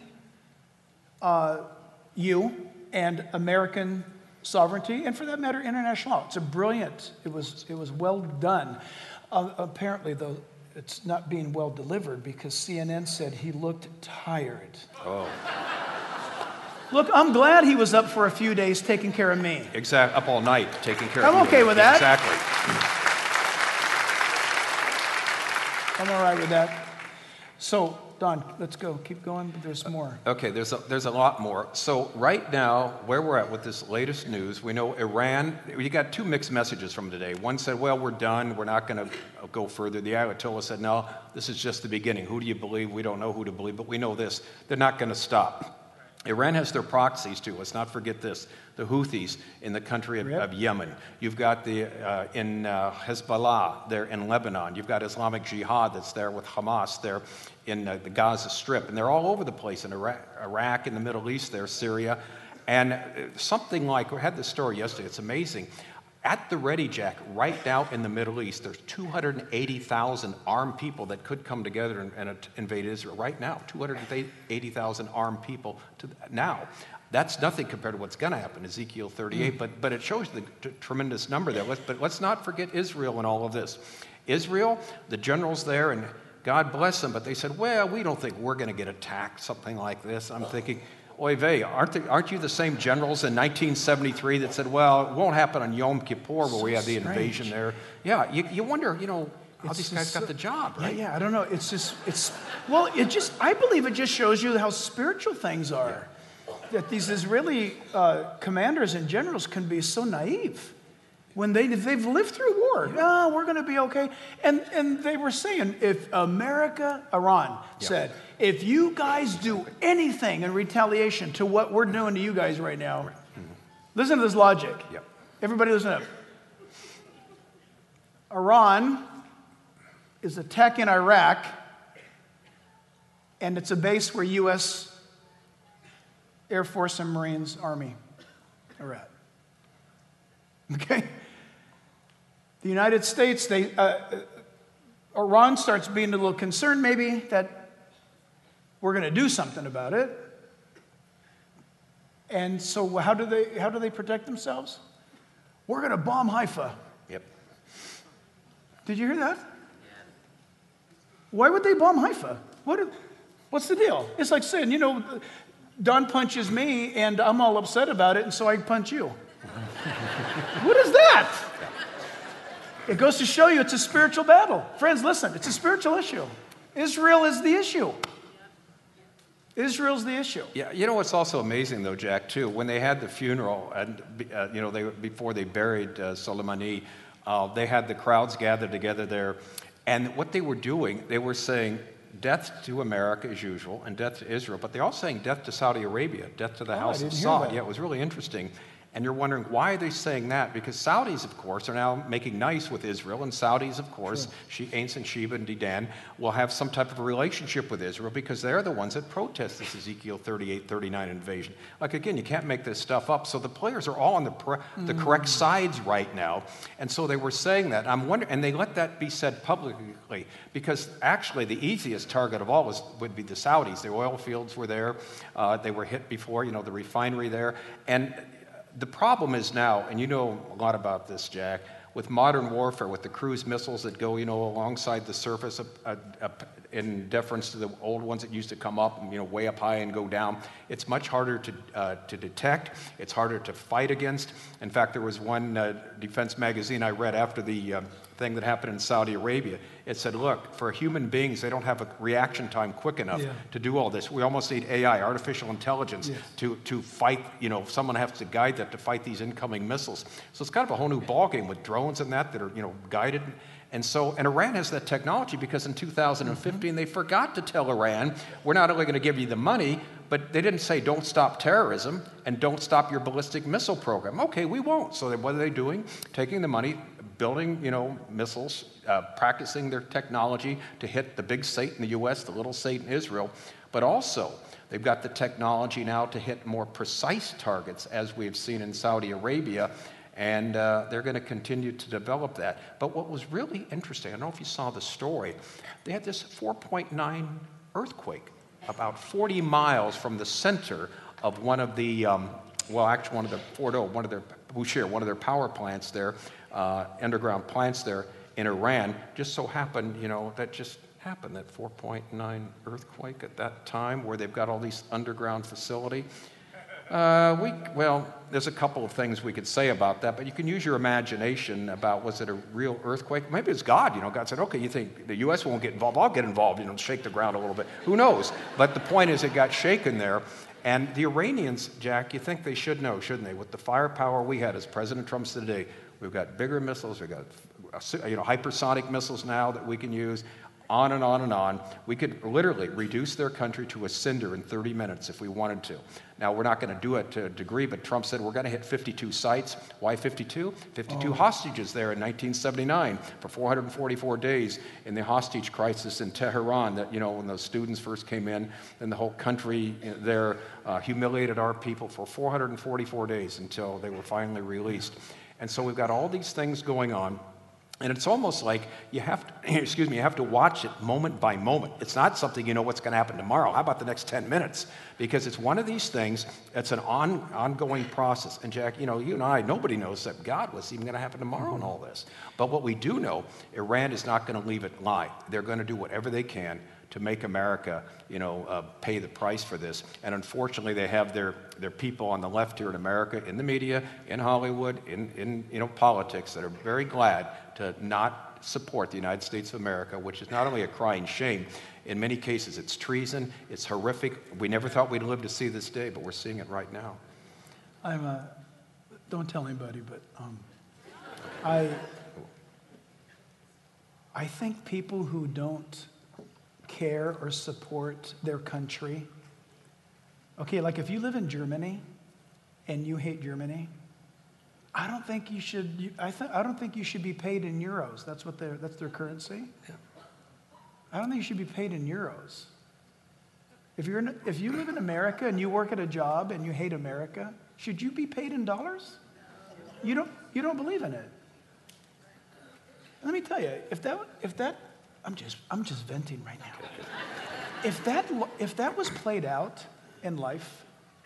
you and American sovereignty, and for that matter, international law. It's it was well done. Apparently, though, it's not being well delivered, because CNN said he looked tired. Oh. Look, I'm glad he was up for a few days taking care of me. Exactly, up all night taking care of you. I'm okay with that. Exactly. I'm all right with that. So, Don, let's go. Keep going, but there's more. Okay, there's a lot more. So right now, where we're at with this latest news, we know Iran, you got two mixed messages from today. One said, well, we're done. We're not going to go further. The Ayatollah said, no, this is just the beginning. Who do you believe? We don't know who to believe, but we know this. They're not going to stop. Iran has their proxies too. Let's not forget this. The Houthis in the country of Yemen. You've got in Hezbollah there in Lebanon. You've got Islamic Jihad that's there with Hamas there in the Gaza Strip. And they're all over the place in Iraq, in the Middle East there, Syria. And something like, we had this story yesterday, it's amazing. At the ready, Jack, right now in the Middle East, there's 280,000 armed people that could come together and invade Israel right now. 280,000 armed people now. That's nothing compared to what's going to happen, Ezekiel 38, but it shows the tremendous number there. But let's not forget Israel in all of this. Israel, the generals there, and God bless them, but they said, well, we don't think we're going to get attacked, something like this. I'm thinking, oy vey, aren't you the same generals in 1973 that said, well, it won't happen on Yom Kippur where we have the invasion there? Yeah, you wonder, how these guys got the job, right? Yeah, I don't know. I believe it just shows you how spiritual things are. Yeah. That these Israeli commanders and generals can be so naive when they've lived through war. No, we're going to be okay. And they were saying, if Iran said, if you guys do anything in retaliation to what we're doing to you guys right now, listen to this logic. Yep. Everybody listen up. Iran is attacking Iraq, and it's a base where U.S. Air Force and Marines, Army are at. Okay? The United States, Iran starts being a little concerned maybe that we're going to do something about it. And so how do they protect themselves? We're going to bomb Haifa. Yep. Did you hear that? Why would they bomb Haifa? What's the deal? It's like saying, Don punches me and I'm all upset about it, and so I punch you. What is that? It goes to show you it's a spiritual battle. Friends, listen, it's a spiritual issue. Israel is the issue. Israel's the issue. Yeah, you know what's also amazing though, Jack, too, when they had the funeral and before they buried Soleimani, they had the crowds gathered together there, and what they were doing, they were saying death to America as usual and death to Israel, but they're all saying death to Saudi Arabia, death to the house of Saud. Yeah, it was really interesting. And you're wondering, why are they saying that? Because Saudis, of course, are now making nice with Israel, and Saudis, of course, ancient Sheba and Dedan, will have some type of a relationship with Israel because they're the ones that protest this Ezekiel 38-39 invasion. Like, again, you can't make this stuff up. So the players are all on the correct sides right now. And so they were saying that. I'm wondering, and they let that be said publicly because actually the easiest target of all would be the Saudis. The oil fields were there. They were hit before, the refinery there. And the problem is now, and you know a lot about this, Jack, with modern warfare, with the cruise missiles that go, alongside the surface in deference to the old ones that used to come up, way up high and go down, it's much harder to detect. It's harder to fight against. In fact, there was one defense magazine I read after the thing that happened in Saudi Arabia. It said, look, for human beings, they don't have a reaction time quick enough to do all this. We almost need AI, artificial intelligence, to fight, someone has to guide that to fight these incoming missiles. So it's kind of a whole new ballgame with drones and that are, guided. And Iran has that technology because in 2015, they forgot to tell Iran, we're not only going to give you the money, but they didn't say don't stop terrorism and don't stop your ballistic missile program. Okay, we won't. So what are they doing? Taking the money, building, missiles, practicing their technology to hit the big state in the U.S., the little state in Israel, but also they've got the technology now to hit more precise targets, as we've seen in Saudi Arabia, and they're going to continue to develop that. But what was really interesting, I don't know if you saw the story, they had this 4.9 earthquake about 40 miles from the center of one of the, one of the Fordo, one of their Bushehr, one of their power plants there, underground plants there in Iran. Just so happened, that just happened, that 4.9 earthquake at that time where they've got all these underground facility. There's a couple of things we could say about that, but you can use your imagination about, was it a real earthquake? Maybe it's God, God said, okay, you think the U.S. won't get involved, I'll get involved, shake the ground a little bit. Who knows? But the point is it got shaken there. And the Iranians, Jack, you think they should know, shouldn't they? With the firepower we had as President Trump said today, we've got bigger missiles, we've got hypersonic missiles now that we can use, on and on and on. We could literally reduce their country to a cinder in 30 minutes if we wanted to. Now, we're not going to do it to a degree, but Trump said we're going to hit 52 sites. Why 52? 52 hostages there in 1979 for 444 days in the hostage crisis in Tehran that, when those students first came in, and the whole country there humiliated our people for 444 days until they were finally released. And so we've got all these things going on. And it's almost like you have to watch it moment by moment. It's not something what's going to happen tomorrow. How about the next 10 minutes? Because it's one of these things that's an ongoing process. And Jack, you and I, nobody knows that God was even going to happen tomorrow in all this. But what we do know, Iran is not going to leave it lie. They're going to do whatever they can to make America, pay the price for this. And unfortunately, they have their people on the left here in America, in the media, in Hollywood, in politics, that are very glad to not support the United States of America, which is not only a crying shame, in many cases it's treason, it's horrific. We never thought we'd live to see this day, but we're seeing it right now. Don't tell anybody, but I think people who don't care or support their country, okay, like if you live in Germany and you hate Germany, I don't think you should. I don't think you should be paid in euros. That's their currency. Yeah. I don't think you should be paid in euros. If you live in America and you work at a job and you hate America, should you be paid in dollars? You don't believe in it. Let me tell you, if that, I'm just venting right now. If that was played out in life,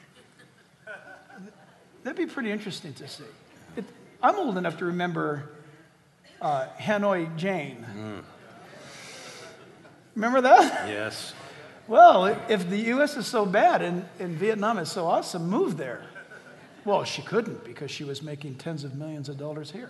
that'd be pretty interesting to see. I'm old enough to remember Hanoi Jane. Remember that? Yes. Well, if the U.S. is so bad and Vietnam is so awesome, move there. Well, she couldn't because she was making tens of millions of dollars here.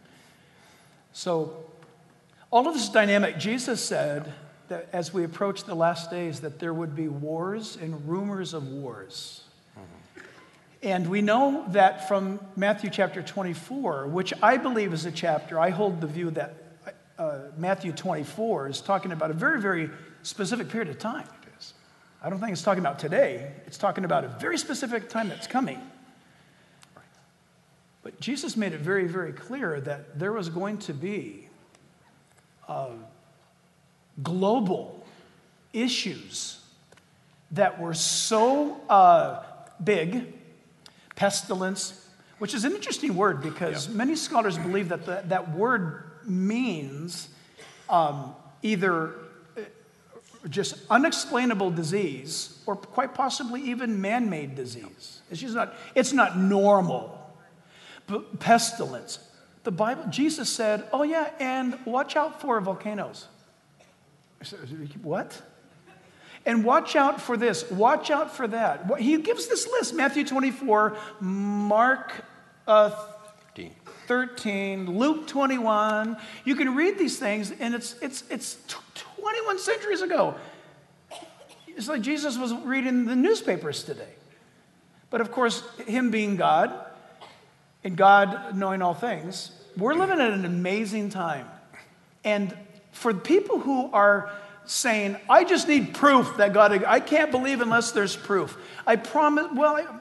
So all of this dynamic, Jesus said that as we approach the last days that there would be wars and rumors of wars. And we know that from Matthew chapter 24, which I believe is a chapter, I hold the view that Matthew 24 is talking about a very, very specific period of time. I don't think it's talking about today. It's talking about a very specific time that's coming. But Jesus made it very, very clear that there was going to be global issues that were so big, pestilence, which is an interesting word because many scholars believe that that word means either just unexplainable disease or quite possibly even man-made disease. It's not normal. But pestilence. The Bible, Jesus said, oh yeah, and watch out for volcanoes. I said, what? And watch out for this, watch out for that. He gives this list, Matthew 24, Mark 13, Luke 21. You can read these things, and it's 21 centuries ago. It's like Jesus was reading the newspapers today. But of course, him being God, and God knowing all things, we're living at an amazing time. And for people who are saying, I just need proof that God, I can't believe unless there's proof. I promise, well,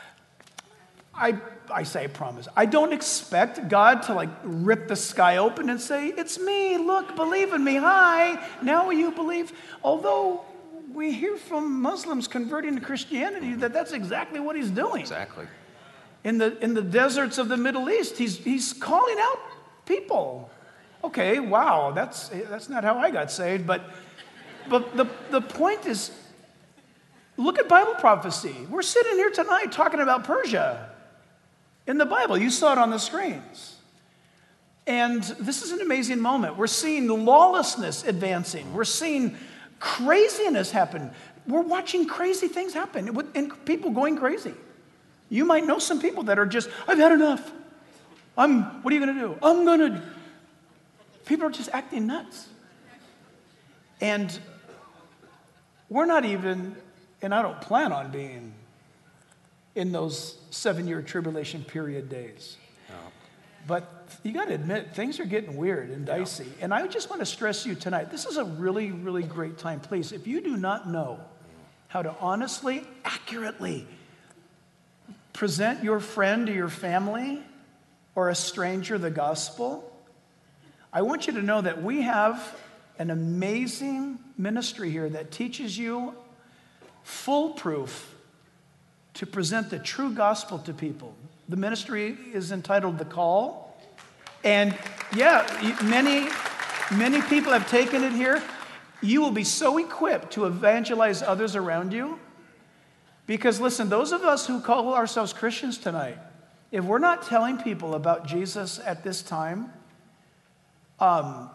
I say I promise. I don't expect God to like rip the sky open and say, it's me, look, believe in me, hi, now will you believe? Although we hear from Muslims converting to Christianity that that's exactly what he's doing. Exactly. In the deserts of the Middle East, he's calling out people. Okay, wow, that's not how I got saved, but the point is, look at Bible prophecy. We're sitting here tonight talking about Persia in the Bible. You saw it on the screens. And this is an amazing moment. We're seeing lawlessness advancing. We're seeing craziness happen. We're watching crazy things happen and people going crazy. You might know some people that are just, I've had enough. What are you going to do? People are just acting nuts. And we're not even, and I don't plan on being in those 7-year tribulation period days. No. But you got to admit, things are getting weird and dicey. Yeah. And I just want to stress you tonight, this is a really, really great time. Please, if you do not know how to honestly, accurately present your friend or your family or a stranger the gospel, I want you to know that we have an amazing ministry here that teaches you foolproof to present the true gospel to people. The ministry is entitled The Call. And yeah, many people have taken it here. You will be so equipped to evangelize others around you. Because listen, those of us who call ourselves Christians tonight, if we're not telling people about Jesus at this time, why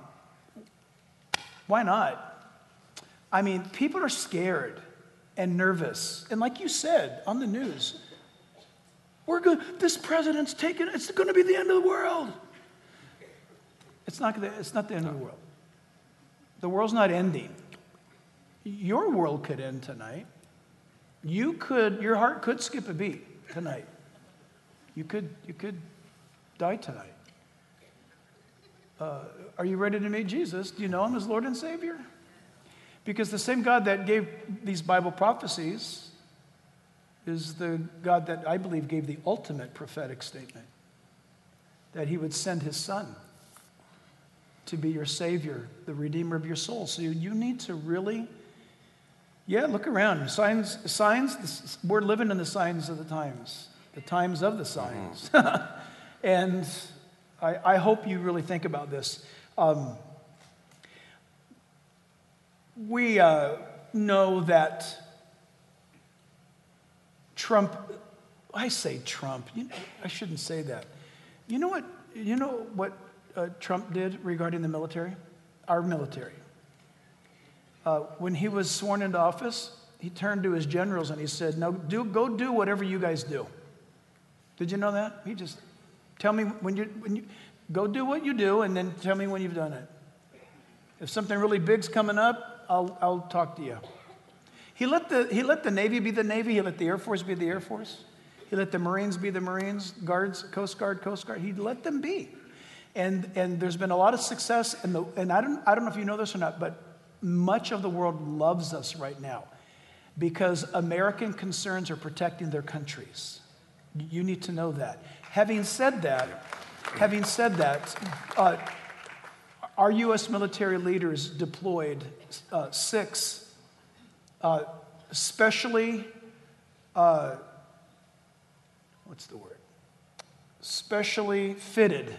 not? I mean, people are scared and nervous. And like you said on the news, this president's taking, it's going to be the end of the world. It's not the end of the world. The world's not ending. Your world could end tonight. Your heart could skip a beat tonight. You could die tonight. Are you ready to meet Jesus? Do you know him as Lord and Savior? Because the same God that gave these Bible prophecies is the God that I believe gave the ultimate prophetic statement, that he would send his son to be your Savior, the Redeemer of your soul. So you need to really, look around. Signs, we're living in the signs of the times of the signs. And I hope you really think about this. We know that Trump, I say Trump, I shouldn't say that. You know what Trump did regarding the military? Our military. When he was sworn into office, he turned to his generals and he said, "No, go do whatever you guys do." Did you know that? He just, tell me when you go do what you do, and then tell me when you've done it. If something really big's coming up, I'll talk to you. He let the Navy be the Navy. He let the Air Force be the Air Force. He let the Marines be the Marines, Guards, Coast Guard. He let them be. And there's been a lot of success. And I don't know if you know this or not, but much of the world loves us right now because American concerns are protecting their countries. You need to know that. Having said that, our U.S. military leaders deployed 6 specially, specially fitted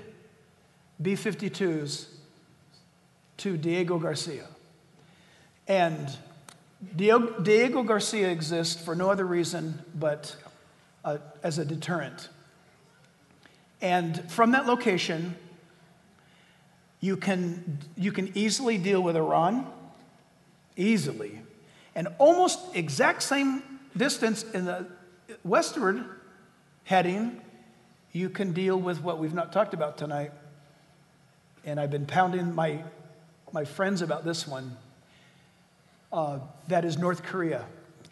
B-52s to Diego Garcia. And Diego Garcia exists for no other reason but as a deterrent. And from that location, you can easily deal with Iran, easily, and almost exact same distance in the westward heading, you can deal with what we've not talked about tonight. And I've been pounding my friends about this one. That is North Korea.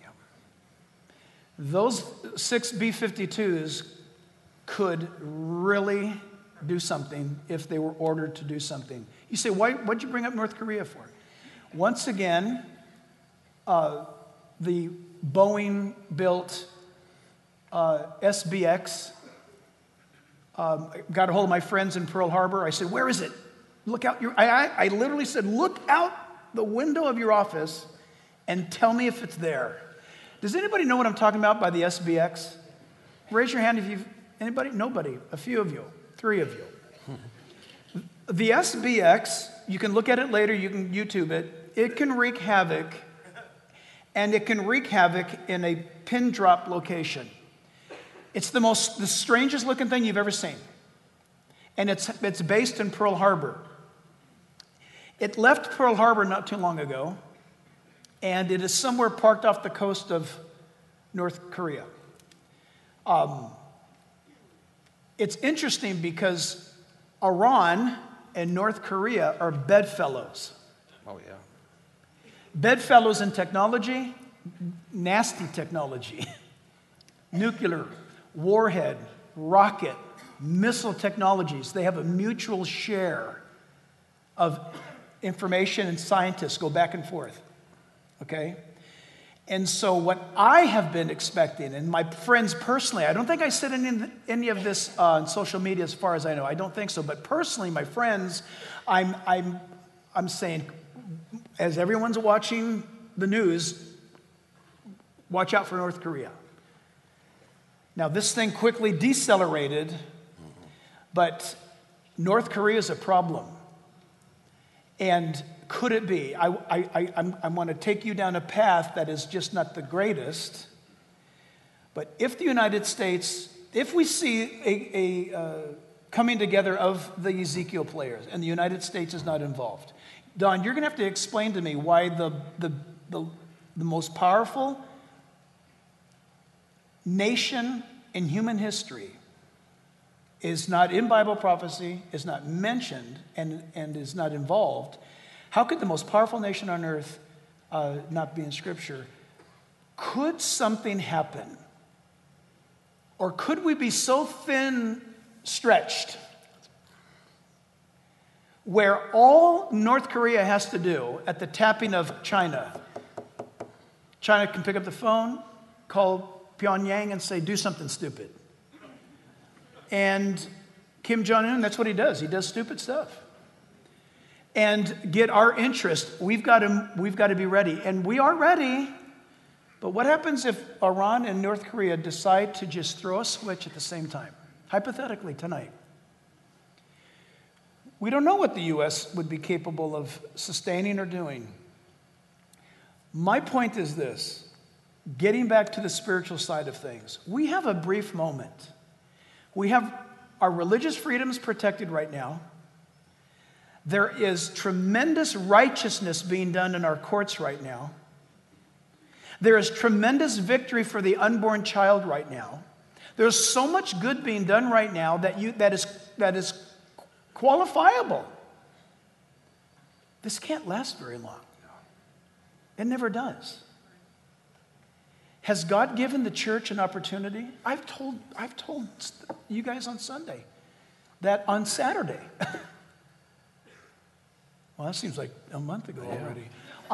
Those 6 B-52s could really do something if they were ordered to do something. You say, what'd you bring up North Korea for? Once again, the Boeing-built SBX got a hold of my friends in Pearl Harbor. I said, "Where is it? Look out." I literally said, "Look out the window of your office and tell me if it's there." Does anybody know what I'm talking about by the SBX? Raise your hand if you've, anybody? Nobody. A few of you. 3 of you. The SBX, you can look at it later, you can YouTube it. It can wreak havoc, and it can wreak havoc in a pin drop location. It's the strangest looking thing you've ever seen. And it's based in Pearl Harbor. It left Pearl Harbor not too long ago, and it is somewhere parked off the coast of North Korea. It's interesting because Iran and North Korea are bedfellows. Oh, yeah. Bedfellows in technology, nasty technology. Nuclear, warhead, rocket, missile technologies. They have a mutual share of information, and scientists go back and forth. Okay? And so what I have been expecting, and my friends personally, I don't think I said any of this on social media as far as I know. I don't think so. But personally, my friends, I'm saying, as everyone's watching the news, watch out for North Korea. Now, this thing quickly decelerated, but North Korea is a problem. And could it be? I want to take you down a path that is just not the greatest. But if the United States, if we see a coming together of the Ezekiel players and the United States is not involved, Don, you're going to have to explain to me why the most powerful nation in human history is not in Bible prophecy, is not mentioned, and is not involved. How could the most powerful nation on earth not be in Scripture? Could something happen? Or could we be so thin-stretched where all North Korea has to do at the tapping of China can pick up the phone, call Pyongyang and say, "Do something stupid." And Kim Jong-un, that's what he does. He does stupid stuff. And get our interest. We've got to be ready. And we are ready. But what happens if Iran and North Korea decide to just throw a switch at the same time? Hypothetically, tonight. We don't know what the U.S. would be capable of sustaining or doing. My point is this, getting back to the spiritual side of things. We have a brief moment. We have our religious freedoms protected right now. There is tremendous righteousness being done in our courts right now. There is tremendous victory for the unborn child right now. There's so much good being done right now that is qualifiable. This can't last very long. It never does. Has God given the church an opportunity? I've told you guys on Sunday that on Saturday, well, that seems like a month ago already.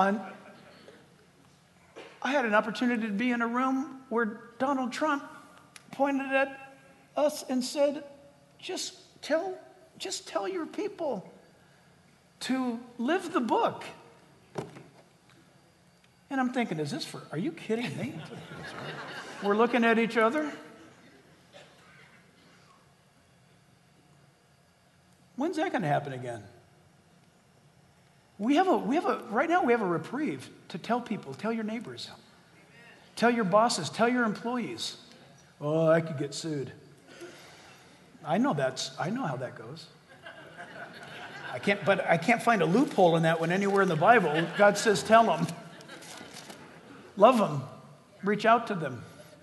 I had an opportunity to be in a room where Donald Trump pointed at us and said, just tell your people to live the book. And I'm thinking, are you kidding me? We're looking at each other. When's that going to happen again? Right now we have a reprieve to tell people, tell your neighbors, tell your bosses, tell your employees. Oh, I could get sued. I know how that goes. I can't find a loophole in that one anywhere in the Bible. God says, tell them. Love them. Reach out to them.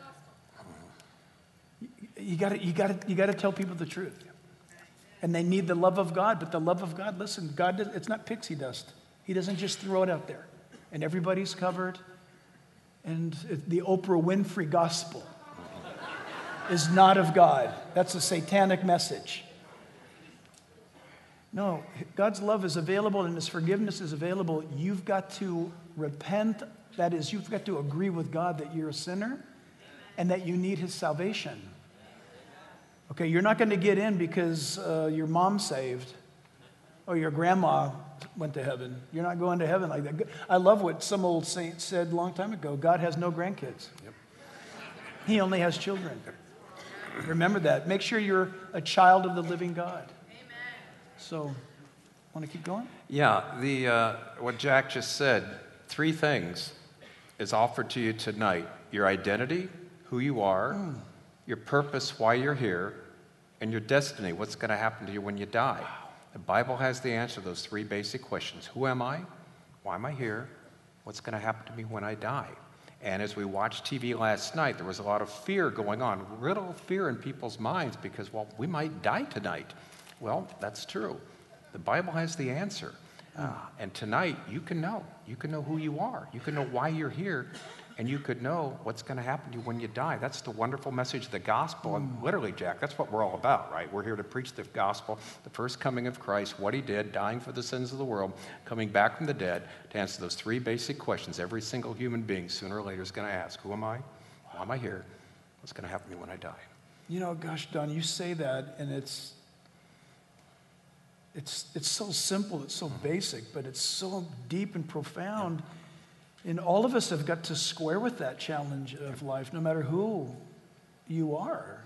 You got to tell people the truth. And they need the love of God, but the love of God, listen, it's not pixie dust. He doesn't just throw it out there. And everybody's covered. And the Oprah Winfrey gospel is not of God. That's a satanic message. No, God's love is available and His forgiveness is available. You've got to repent. That is, you've got to agree with God that you're a sinner and that you need His salvation. Okay, you're not going to get in because your mom's saved or your grandma went to heaven. You're not going to heaven like that. I love what some old saint said a long time ago. God has no grandkids. Yep. He only has children. Remember that. Make sure you're a child of the living God. Amen. So, want to keep going? Yeah, what Jack just said, 3 things is offered to you tonight. Your identity, who you are, your purpose, why you're here, and your destiny, what's going to happen to you when you die. Wow. The Bible has the answer to those 3 basic questions. Who am I? Why am I here? What's going to happen to me when I die? And as we watched TV last night, there was a lot of fear going on, little fear in people's minds because, well, we might die tonight. Well, that's true. The Bible has the answer. And tonight, you can know. You can know who you are. You can know why you're here. And you could know what's going to happen to you when you die. That's the wonderful message of the gospel. And literally, Jack, that's what we're all about, right? We're here to preach the gospel, the first coming of Christ, what He did, dying for the sins of the world, coming back from the dead, to answer those 3 basic questions every single human being sooner or later is going to ask. Who am I? Why am I here? What's going to happen to me when I die? You know, gosh, Don, you say that, and it's so simple, it's so basic, but it's so deep and profound. And all of us have got to square with that challenge of life, no matter who you are.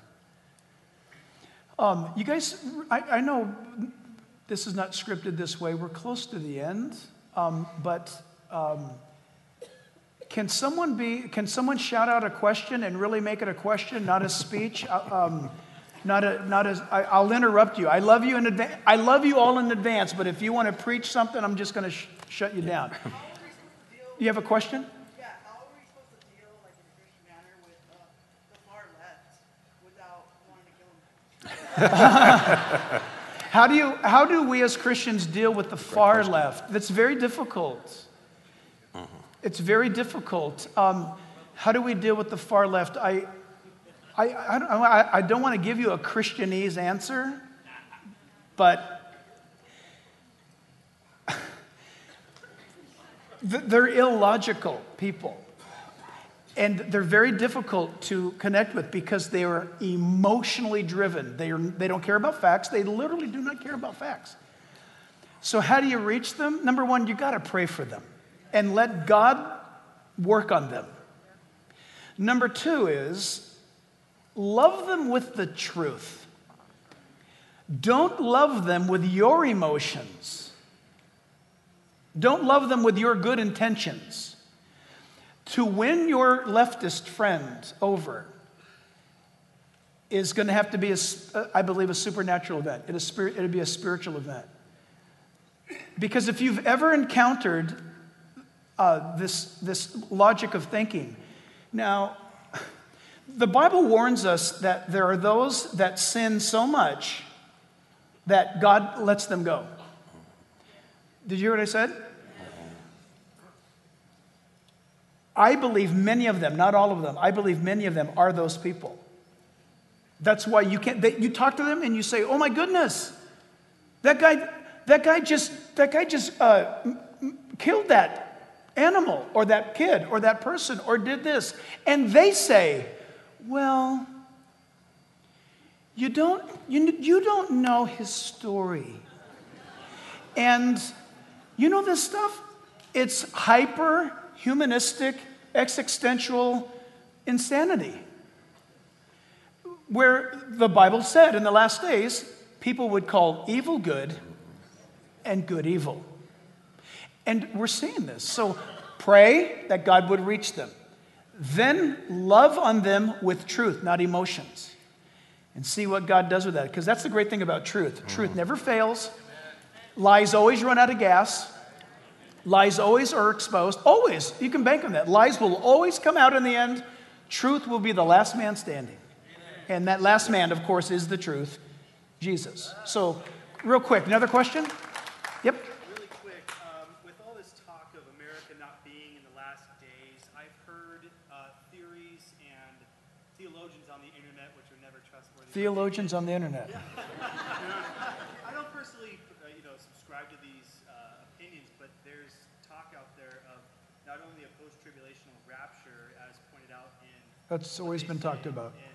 You guys, I know this is not scripted this way. We're close to the end, but can someone shout out a question and really make it a question, not a speech? I'll interrupt you. I love you in advance. I love you all in advance. But if you want to preach something, I'm just going to shut you down. You have a question? Yeah, how are we supposed to deal, like in a Christian manner, with the far left without wanting to kill them? How do we as Christians deal with the far left? That's very difficult. It's very difficult. How do we deal with the far left? I don't want to give you a Christianese answer, but they're illogical people. And they're very difficult to connect with because they are emotionally driven. They don't care about facts. They literally do not care about facts. So how do you reach them? Number one, you got to pray for them and let God work on them. Number 2 is love them with the truth. Don't love them with your emotions. Don't love them with your good intentions. To win your leftist friend over is going to have to be, I believe, a supernatural event. It'll be a spiritual event. Because if you've ever encountered this logic of thinking, now, the Bible warns us that there are those that sin so much that God lets them go. Did you hear what I said? I believe many of them, not all of them, I believe many of them are those people. That's why you can't, you talk to them and you say, oh my goodness, that guy just killed that animal or that kid or that person or did this. And they say, well, you don't know his story. And you know this stuff? It's hyper-humanistic, existential insanity. Where the Bible said in the last days, people would call evil good and good evil. And we're seeing this. So pray that God would reach them. Then love on them with truth, not emotions. And see what God does with that. Because that's the great thing about truth. Truth never fails. Lies always run out of gas. Lies always are exposed. Always. You can bank on that. Lies will always come out in the end. Truth will be the last man standing. And that last man, of course, is the truth, Jesus. So, real quick, another question? Yep. Really quick, with all this talk of America not being in the last days, I've heard theories and theologians on the internet, which are never trustworthy. Theologians on the internet. I don't personally, subscribe to these opinions, but there's talk out there of not only a post-tribulational rapture, as pointed out in That's always been talked about. in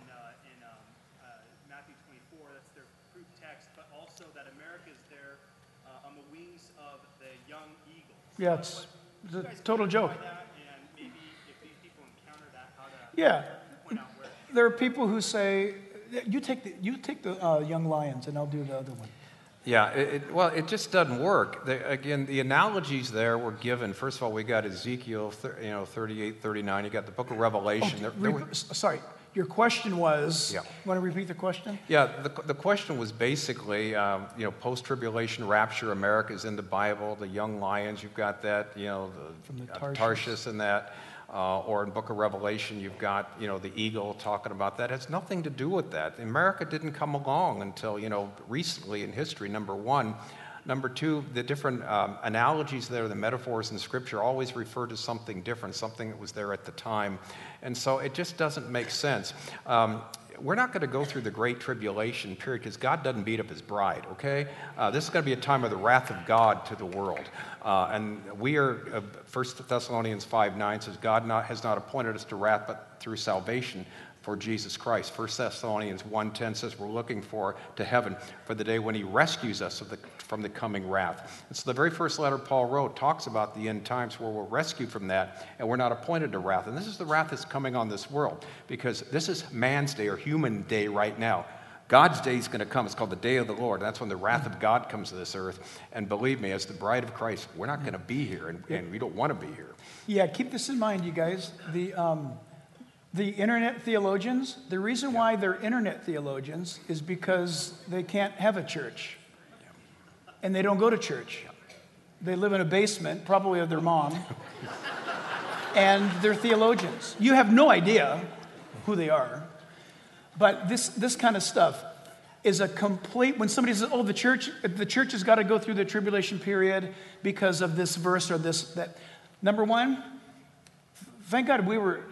Matthew 24, that's their proof text, but also that America is there on the wings of the young eagle. Yeah, it's a total joke. That, and maybe if these people encounter that, how to Yeah. point out where. There are people who say, you take the young lions and I'll do the other one. Yeah, it just doesn't work. Again, the analogies there were given. First of all, we got Ezekiel, 38, 39. You got the book of Revelation. Sorry, your question was, Yeah. Want to repeat the question? Yeah, the question was basically, post-tribulation rapture, America's in the Bible, the young lions, you've got that, From the Tarshish and that. Or in book of Revelation, you've got, the eagle talking about that. It has nothing to do with that. America didn't come along until, recently in history, number one. Number two, the different analogies there, the metaphors in Scripture always refer to something different, something that was there at the time. And so it just doesn't make sense. We're not going to go through the Great Tribulation period because God doesn't beat up his bride, okay? This is going to be a time of the wrath of God to the world. And we are, 1 Thessalonians 5:9 says, God has not appointed us to wrath, but through salvation for Jesus Christ. 1 Thessalonians 1:10 says we're looking to heaven for the day when he rescues us from the coming wrath. And so the very first letter Paul wrote talks about the end times where we're rescued from that and we're not appointed to wrath. And this is the wrath that's coming on this world because this is man's day or human day right now. God's day is going to come. It's called the day of the Lord. That's when the wrath of God comes to this earth. And believe me, as the bride of Christ, we're not going to be here and we don't want to be here. Yeah, keep this in mind, you guys. The internet theologians, the reason why they're internet theologians is because they can't have a church. And they don't go to church. They live in a basement, probably of their mom. And they're theologians. You have no idea who they are. But this kind of stuff is a complete, when somebody says, oh, the church has got to go through the tribulation period because of this verse or that. Number one, thank God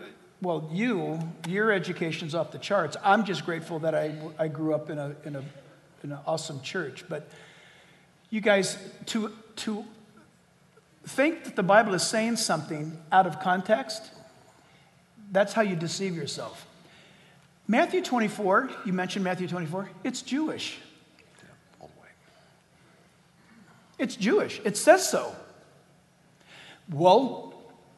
your education's off the charts. I'm just grateful that I grew up in an awesome church. But you guys, to think that the Bible is saying something out of context, that's how you deceive yourself. Matthew 24, you mentioned Matthew 24, it's Jewish. It's Jewish. It says so. Well,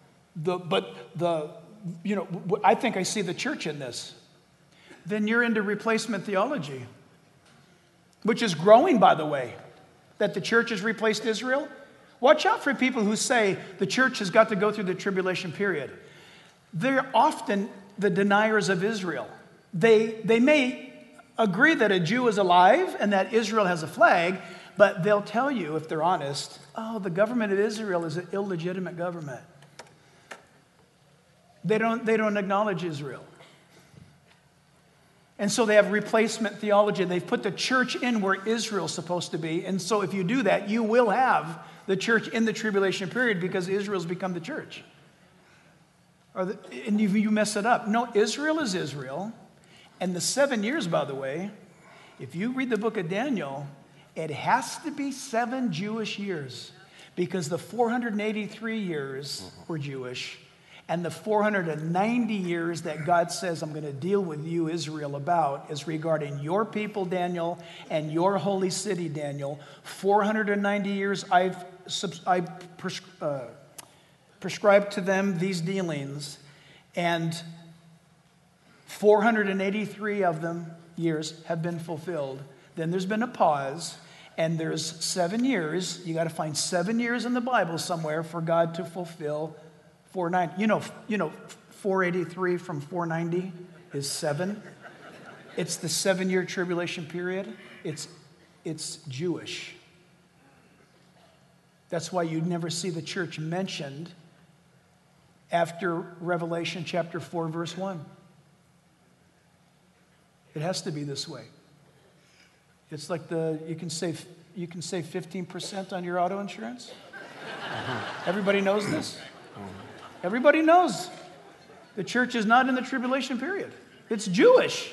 I think I see the church in this. Then you're into replacement theology. which is growing, by the way, that the church has replaced Israel. Watch out for people who say the church has got to go through the tribulation period. They're often the deniers of Israel. They may agree that a Jew is alive and that Israel has a flag, but they'll tell you, if they're honest, oh, the government of Israel is an illegitimate government. They don't acknowledge Israel. And so they have replacement theology. They've put the church in where Israel's supposed to be. And so if you do that, you will have the church in the tribulation period because Israel's become the church. And you mess it up. No, Israel is Israel. And the 7 years, by the way, if you read the book of Daniel, it has to be 7 Jewish years because the 483 years were Jewish. And the 490 years that God says, I'm going to deal with you, Israel, about is regarding your people, Daniel, and your holy city, Daniel. 490 years I've prescribed to them these dealings, and 483 of them years have been fulfilled. Then there's been a pause, and there's 7 years. You got to find 7 years in the Bible somewhere for God to fulfill 490. You know, 483 from 490 is 7. It's the 7-year tribulation period. It's Jewish. That's why you never see the church mentioned after Revelation chapter 4, verse 1. It has to be this way. It's like you can save 15% on your auto insurance. Everybody knows this. Everybody knows the church is not in the tribulation period. It's Jewish.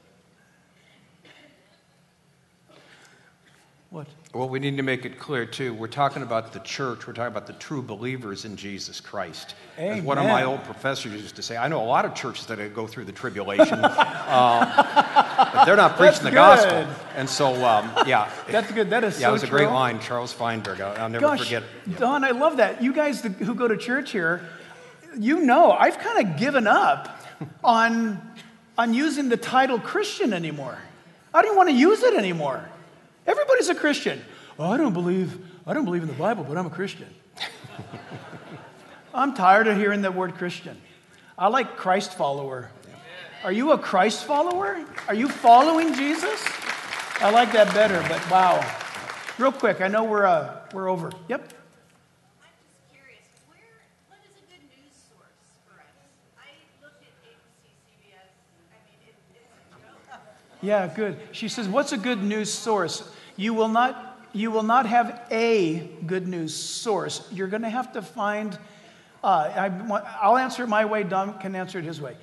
What? Well, we need to make it clear, too. We're talking about the church. We're talking about the true believers in Jesus Christ. Amen. As one of my old professors used to say, I know a lot of churches that go through the tribulation, but they're not preaching the gospel. And so, yeah. That's good. That is so true. Yeah, it was a great line, Charles Feinberg. I'll never forget it. Don, I love that. You guys who go to church here, you know I've kind of given up on using the title Christian anymore. I don't want to use it anymore. Everybody's a Christian. Oh, I don't believe in the Bible, but I'm a Christian. I'm tired of hearing the word Christian. I like Christ follower. Are you a Christ follower? Are you following Jesus? I like that better, but wow. Real quick, I know we're over. Yep. I'm just curious, what is a good news source for us? I looked at ABC, CBS. I mean, it's a joke. Yeah, good. She says, what's a good news source? You will not have a good news source. You're going to have to find, I'll answer it my way, Don can answer it his way.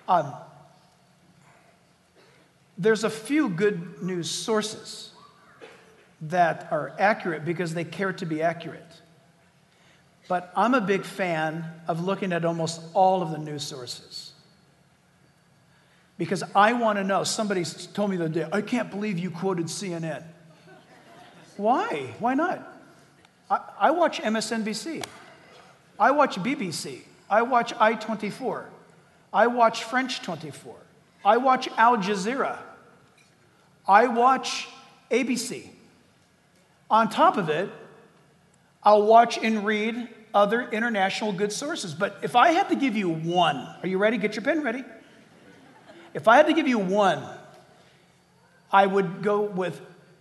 There's a few good news sources that are accurate because they care to be accurate. But I'm a big fan of looking at almost all of the news sources. Because I want to know. Somebody told me the other day, I can't believe you quoted CNN. Why? Why not? I watch MSNBC. I watch BBC. I watch I-24. I watch French 24. I watch Al Jazeera. I watch ABC. On top of it, I'll watch and read other international good sources. But if I had to give you one, are you ready? Get your pen ready. If I had to give you one, I would go with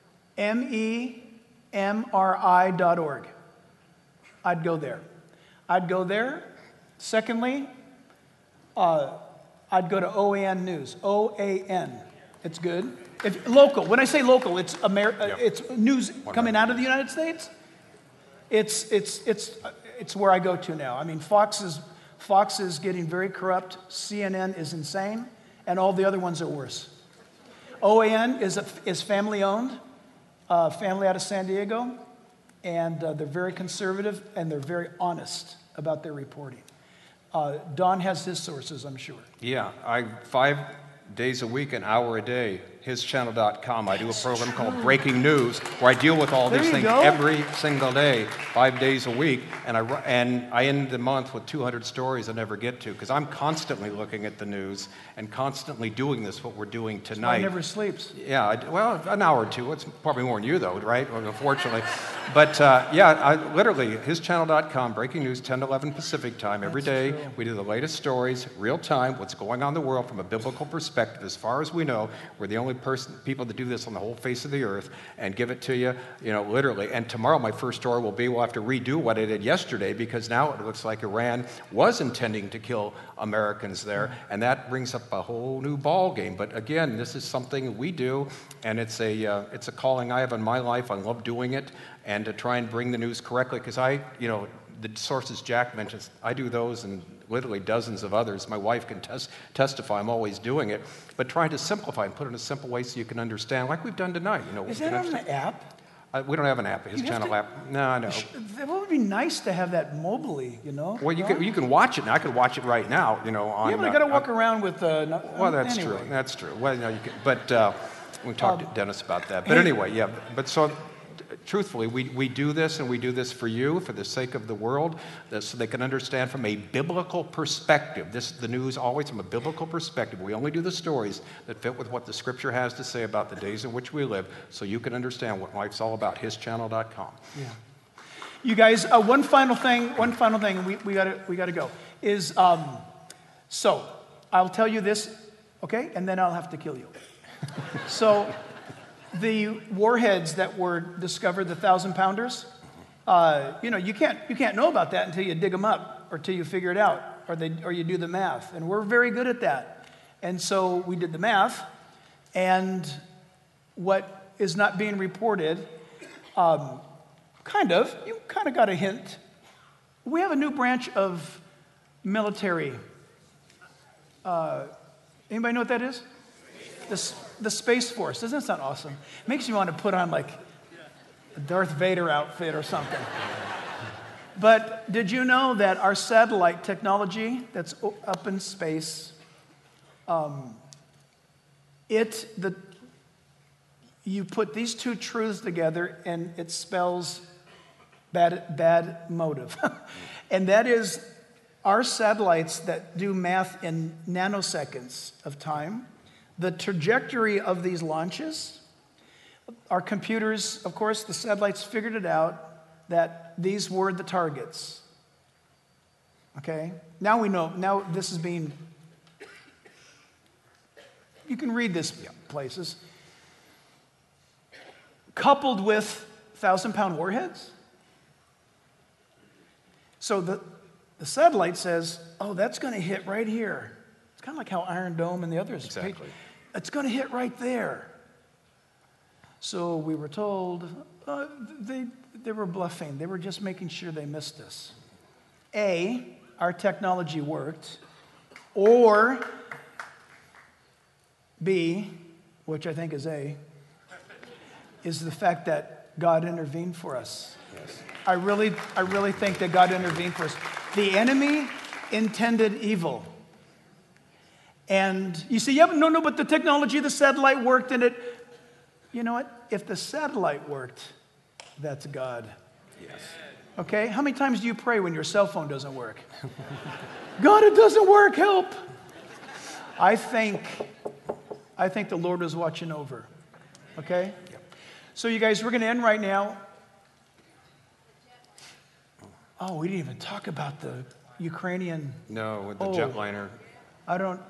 MEMRI.org. I'd go there. Secondly, I'd go to OAN News. OAN. It's good. Local. When I say local, it's it's news coming out of the United States. It's where I go to now. I mean, Fox is getting very corrupt. CNN is insane, and all the other ones are worse. OAN is family owned, family out of San Diego, and they're very conservative and they're very honest about their reporting. Don has his sources, I'm sure. Yeah, 5 days a week, an hour a day, hischannel.com. I do a program called Breaking News where I deal with all There these you things go. every single day, 5 days a week, and I end the month with 200 stories I never get to because I'm constantly looking at the news and constantly doing this, what we're doing I tonight. never sleeps. Yeah, well, an hour or two. It's probably more than you, though, right? Well, unfortunately. But literally, hischannel.com, breaking news, 10 to 11 Pacific time. Every day, True. we do the latest stories, real time, what's going on in the world from a biblical perspective. As far as we know, we're the only people that do this on the whole face of the earth and give it to you, literally. And tomorrow, my first story will be we'll have to redo what I did yesterday because now it looks like Iran was intending to kill Americans there, and that brings up a whole new ball game. But again, this is something we do, and it's a calling I have in my life. I love doing it, and to try and bring the news correctly, because the sources Jack mentions, I do those and literally dozens of others. My wife can testify I'm always doing it, but trying to simplify and put it in a simple way so you can understand, like we've done tonight. Is that on the app? We don't have an app, his You have channel to- app. No, no. It would be nice to have that mobily, Well, you can watch it, and I could watch it right now, on... Yeah, but I got to walk around with... Well, that's anyway. true. That's true. Well, you can, but we talked to Dennis about that. But anyway, yeah. But so, truthfully, we do this, and we do this for you, for the sake of the world, so they can understand from a biblical perspective. The news always from a biblical perspective. We only do the stories that fit with what the Scripture has to say about the days in which we live, so you can understand what life's all about. Hischannel.com. Yeah. You guys, one final thing, and we gotta go. Is so I'll tell you this, okay, and then I'll have to kill you. So the warheads that were discovered, the 1,000-pounders, you can't know about that until you dig them up or till you figure it out or you do the math, and we're very good at that. And so we did the math, and what is not being reported. You kind of got a hint. We have a new branch of military. Anybody know what that is? The Space Force. Doesn't that sound awesome? Makes you want to put on like a Darth Vader outfit or something. But did you know that our satellite technology that's up in space, you put these two truths together and it spells bad motive. And that is our satellites that do math in nanoseconds of time, the trajectory of these launches, our computers, of course, the satellites figured it out that these were the targets. Okay? Now we know, now this is being, you can read this places, coupled with 1,000-pound warheads. So the satellite says, oh, that's going to hit right here. It's kind of like how Iron Dome and the others. Exactly. It's going to hit right there. So we were told they were bluffing. They were just making sure they missed us. A, our technology worked. Or B, which I think is A, is the fact that God intervened for us. Yes. I really think that God intervened for us. The enemy intended evil. And you say, yeah, but no, but the technology, the satellite worked in it. You know what? If the satellite worked, that's God. Yes. Okay? How many times do you pray when your cell phone doesn't work? God, it doesn't work, help. I think the Lord was watching over. Okay? Yep. So you guys, we're going to end right now. Oh, we didn't even talk about the Ukrainian. No, with the jetliner. I don't.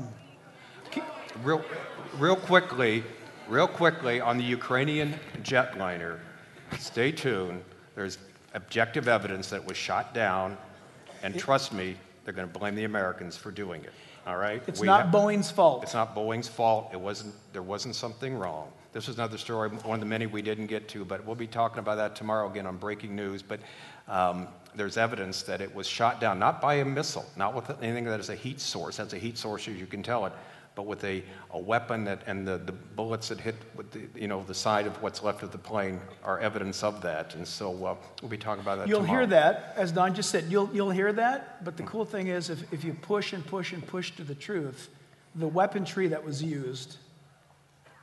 Real quickly on the Ukrainian jetliner. Stay tuned. There's objective evidence that it was shot down, and trust me, they're going to blame the Americans for doing it. All right. It's not Boeing's fault. It's not Boeing's fault. There wasn't something wrong. This is another story, one of the many we didn't get to, but we'll be talking about that tomorrow again on Breaking News. But there's evidence that it was shot down, not by a missile, not with anything that is a heat source. That's a heat source, as you can tell it, but with a weapon and the bullets that hit with the side of what's left of the plane are evidence of that. And so we'll be talking about that You'll tomorrow. hear that, as Don just said. You'll hear that, but the cool thing is if you push and push and push to the truth, the weaponry that was used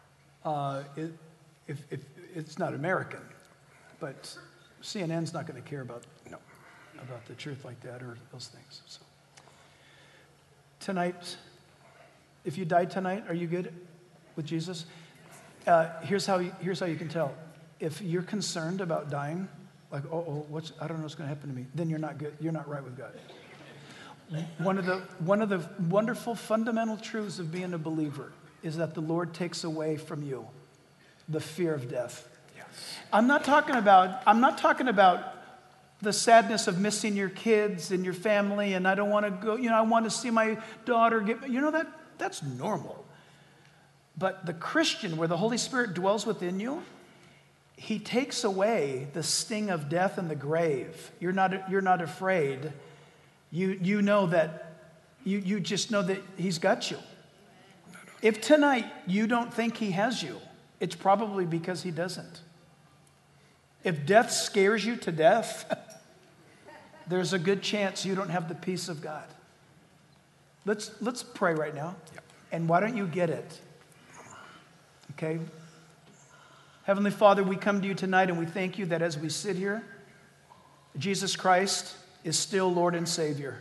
if it's not American, but CNN's not going to care about the truth like that or those things. So tonight, if you died tonight, are you good with Jesus? Here's how you can tell. If you're concerned about dying, like, I don't know what's going to happen to me, then you're not good. You're not right with God. One of the wonderful fundamental truths of being a believer is that the Lord takes away from you the fear of death. Yes. I'm not talking about the sadness of missing your kids and your family, and I don't want to go, I want to see my daughter that's normal. But the Christian, where the Holy Spirit dwells within you, he takes away the sting of death and the grave. You're not afraid. You know that you just know that he's got you. If tonight you don't think he has you, it's probably because he doesn't. If death scares you to death, there's a good chance you don't have the peace of God. Let's pray right now. Yep. And why don't you get it? Okay? Heavenly Father, we come to you tonight and we thank you that as we sit here, Jesus Christ is still Lord and Savior.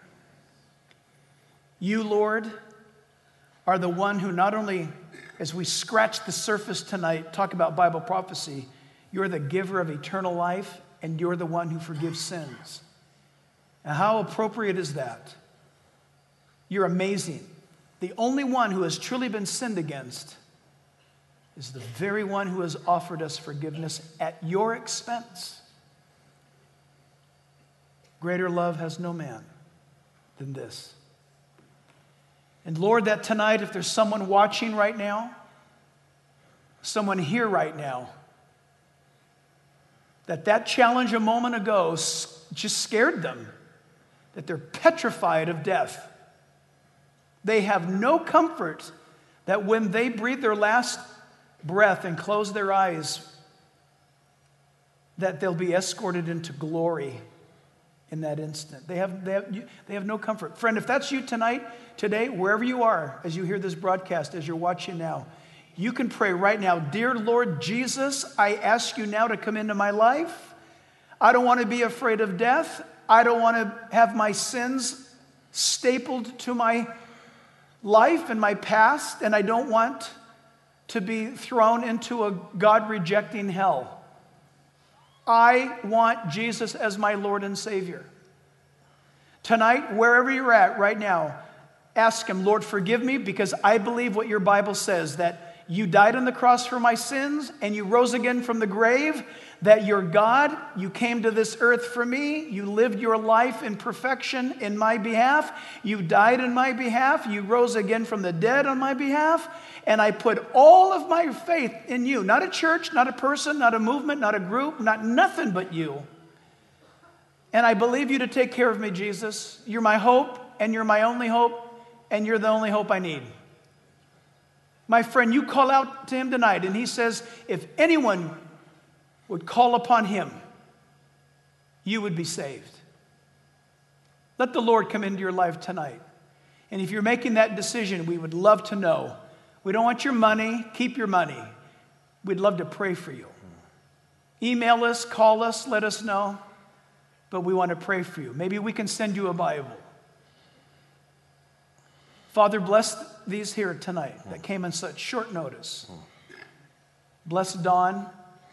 You, Lord, are the one who not only, as we scratch the surface tonight, talk about Bible prophecy, you're the giver of eternal life and you're the one who forgives sins. And how appropriate is that? You're amazing. The only one who has truly been sinned against is the very one who has offered us forgiveness at your expense. Greater love has no man than this. And Lord, that tonight, if there's someone watching right now, someone here right now, that challenge a moment ago just scared them, that they're petrified of death. They have no comfort that when they breathe their last breath and close their eyes, that they'll be escorted into glory in that instant. They have no comfort. Friend, if that's you today, wherever you are, as you hear this broadcast, as you're watching now, you can pray right now, Dear Lord Jesus, I ask you now to come into my life. I don't want to be afraid of death. I don't want to have my sins stapled to my life and my past, and I don't want to be thrown into a God-rejecting hell. I want Jesus as my Lord and Savior. Tonight, wherever you're at right now, ask him, Lord, forgive me because I believe what your Bible says, that you died on the cross for my sins and you rose again from the grave, that you're God, you came to this earth for me, you lived your life in perfection in my behalf, you died in my behalf, you rose again from the dead on my behalf, and I put all of my faith in you. Not a church, not a person, not a movement, not a group, not nothing but you. And I believe you to take care of me, Jesus. You're my hope, and you're my only hope, and you're the only hope I need. My friend, you call out to him tonight, and he says, if anyone would call upon him, you would be saved. Let the Lord come into your life tonight. And if you're making that decision, we would love to know. We don't want your money. Keep your money. We'd love to pray for you. Email us, call us, let us know. But we want to pray for you. Maybe we can send you a Bible. Father, bless these here tonight that came in such short notice. Bless Dawn.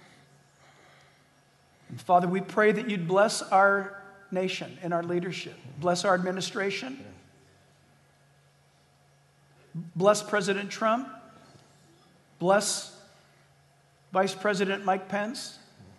And Father, we pray that you'd bless our nation and our leadership. Bless our administration. Bless President Trump. Bless Vice President Mike Pence.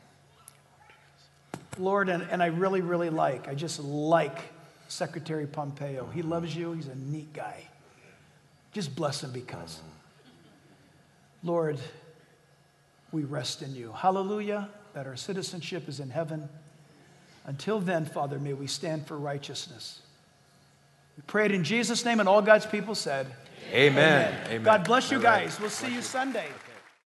Lord, and I really like Secretary Pompeo. He loves you. He's a neat guy. Just bless him because. Lord, we rest in you. Hallelujah, that our citizenship is in heaven. Until then, Father, may we stand for righteousness. We pray it in Jesus' name, and all God's people said, Amen. Amen. God bless you guys. We'll see you Sunday.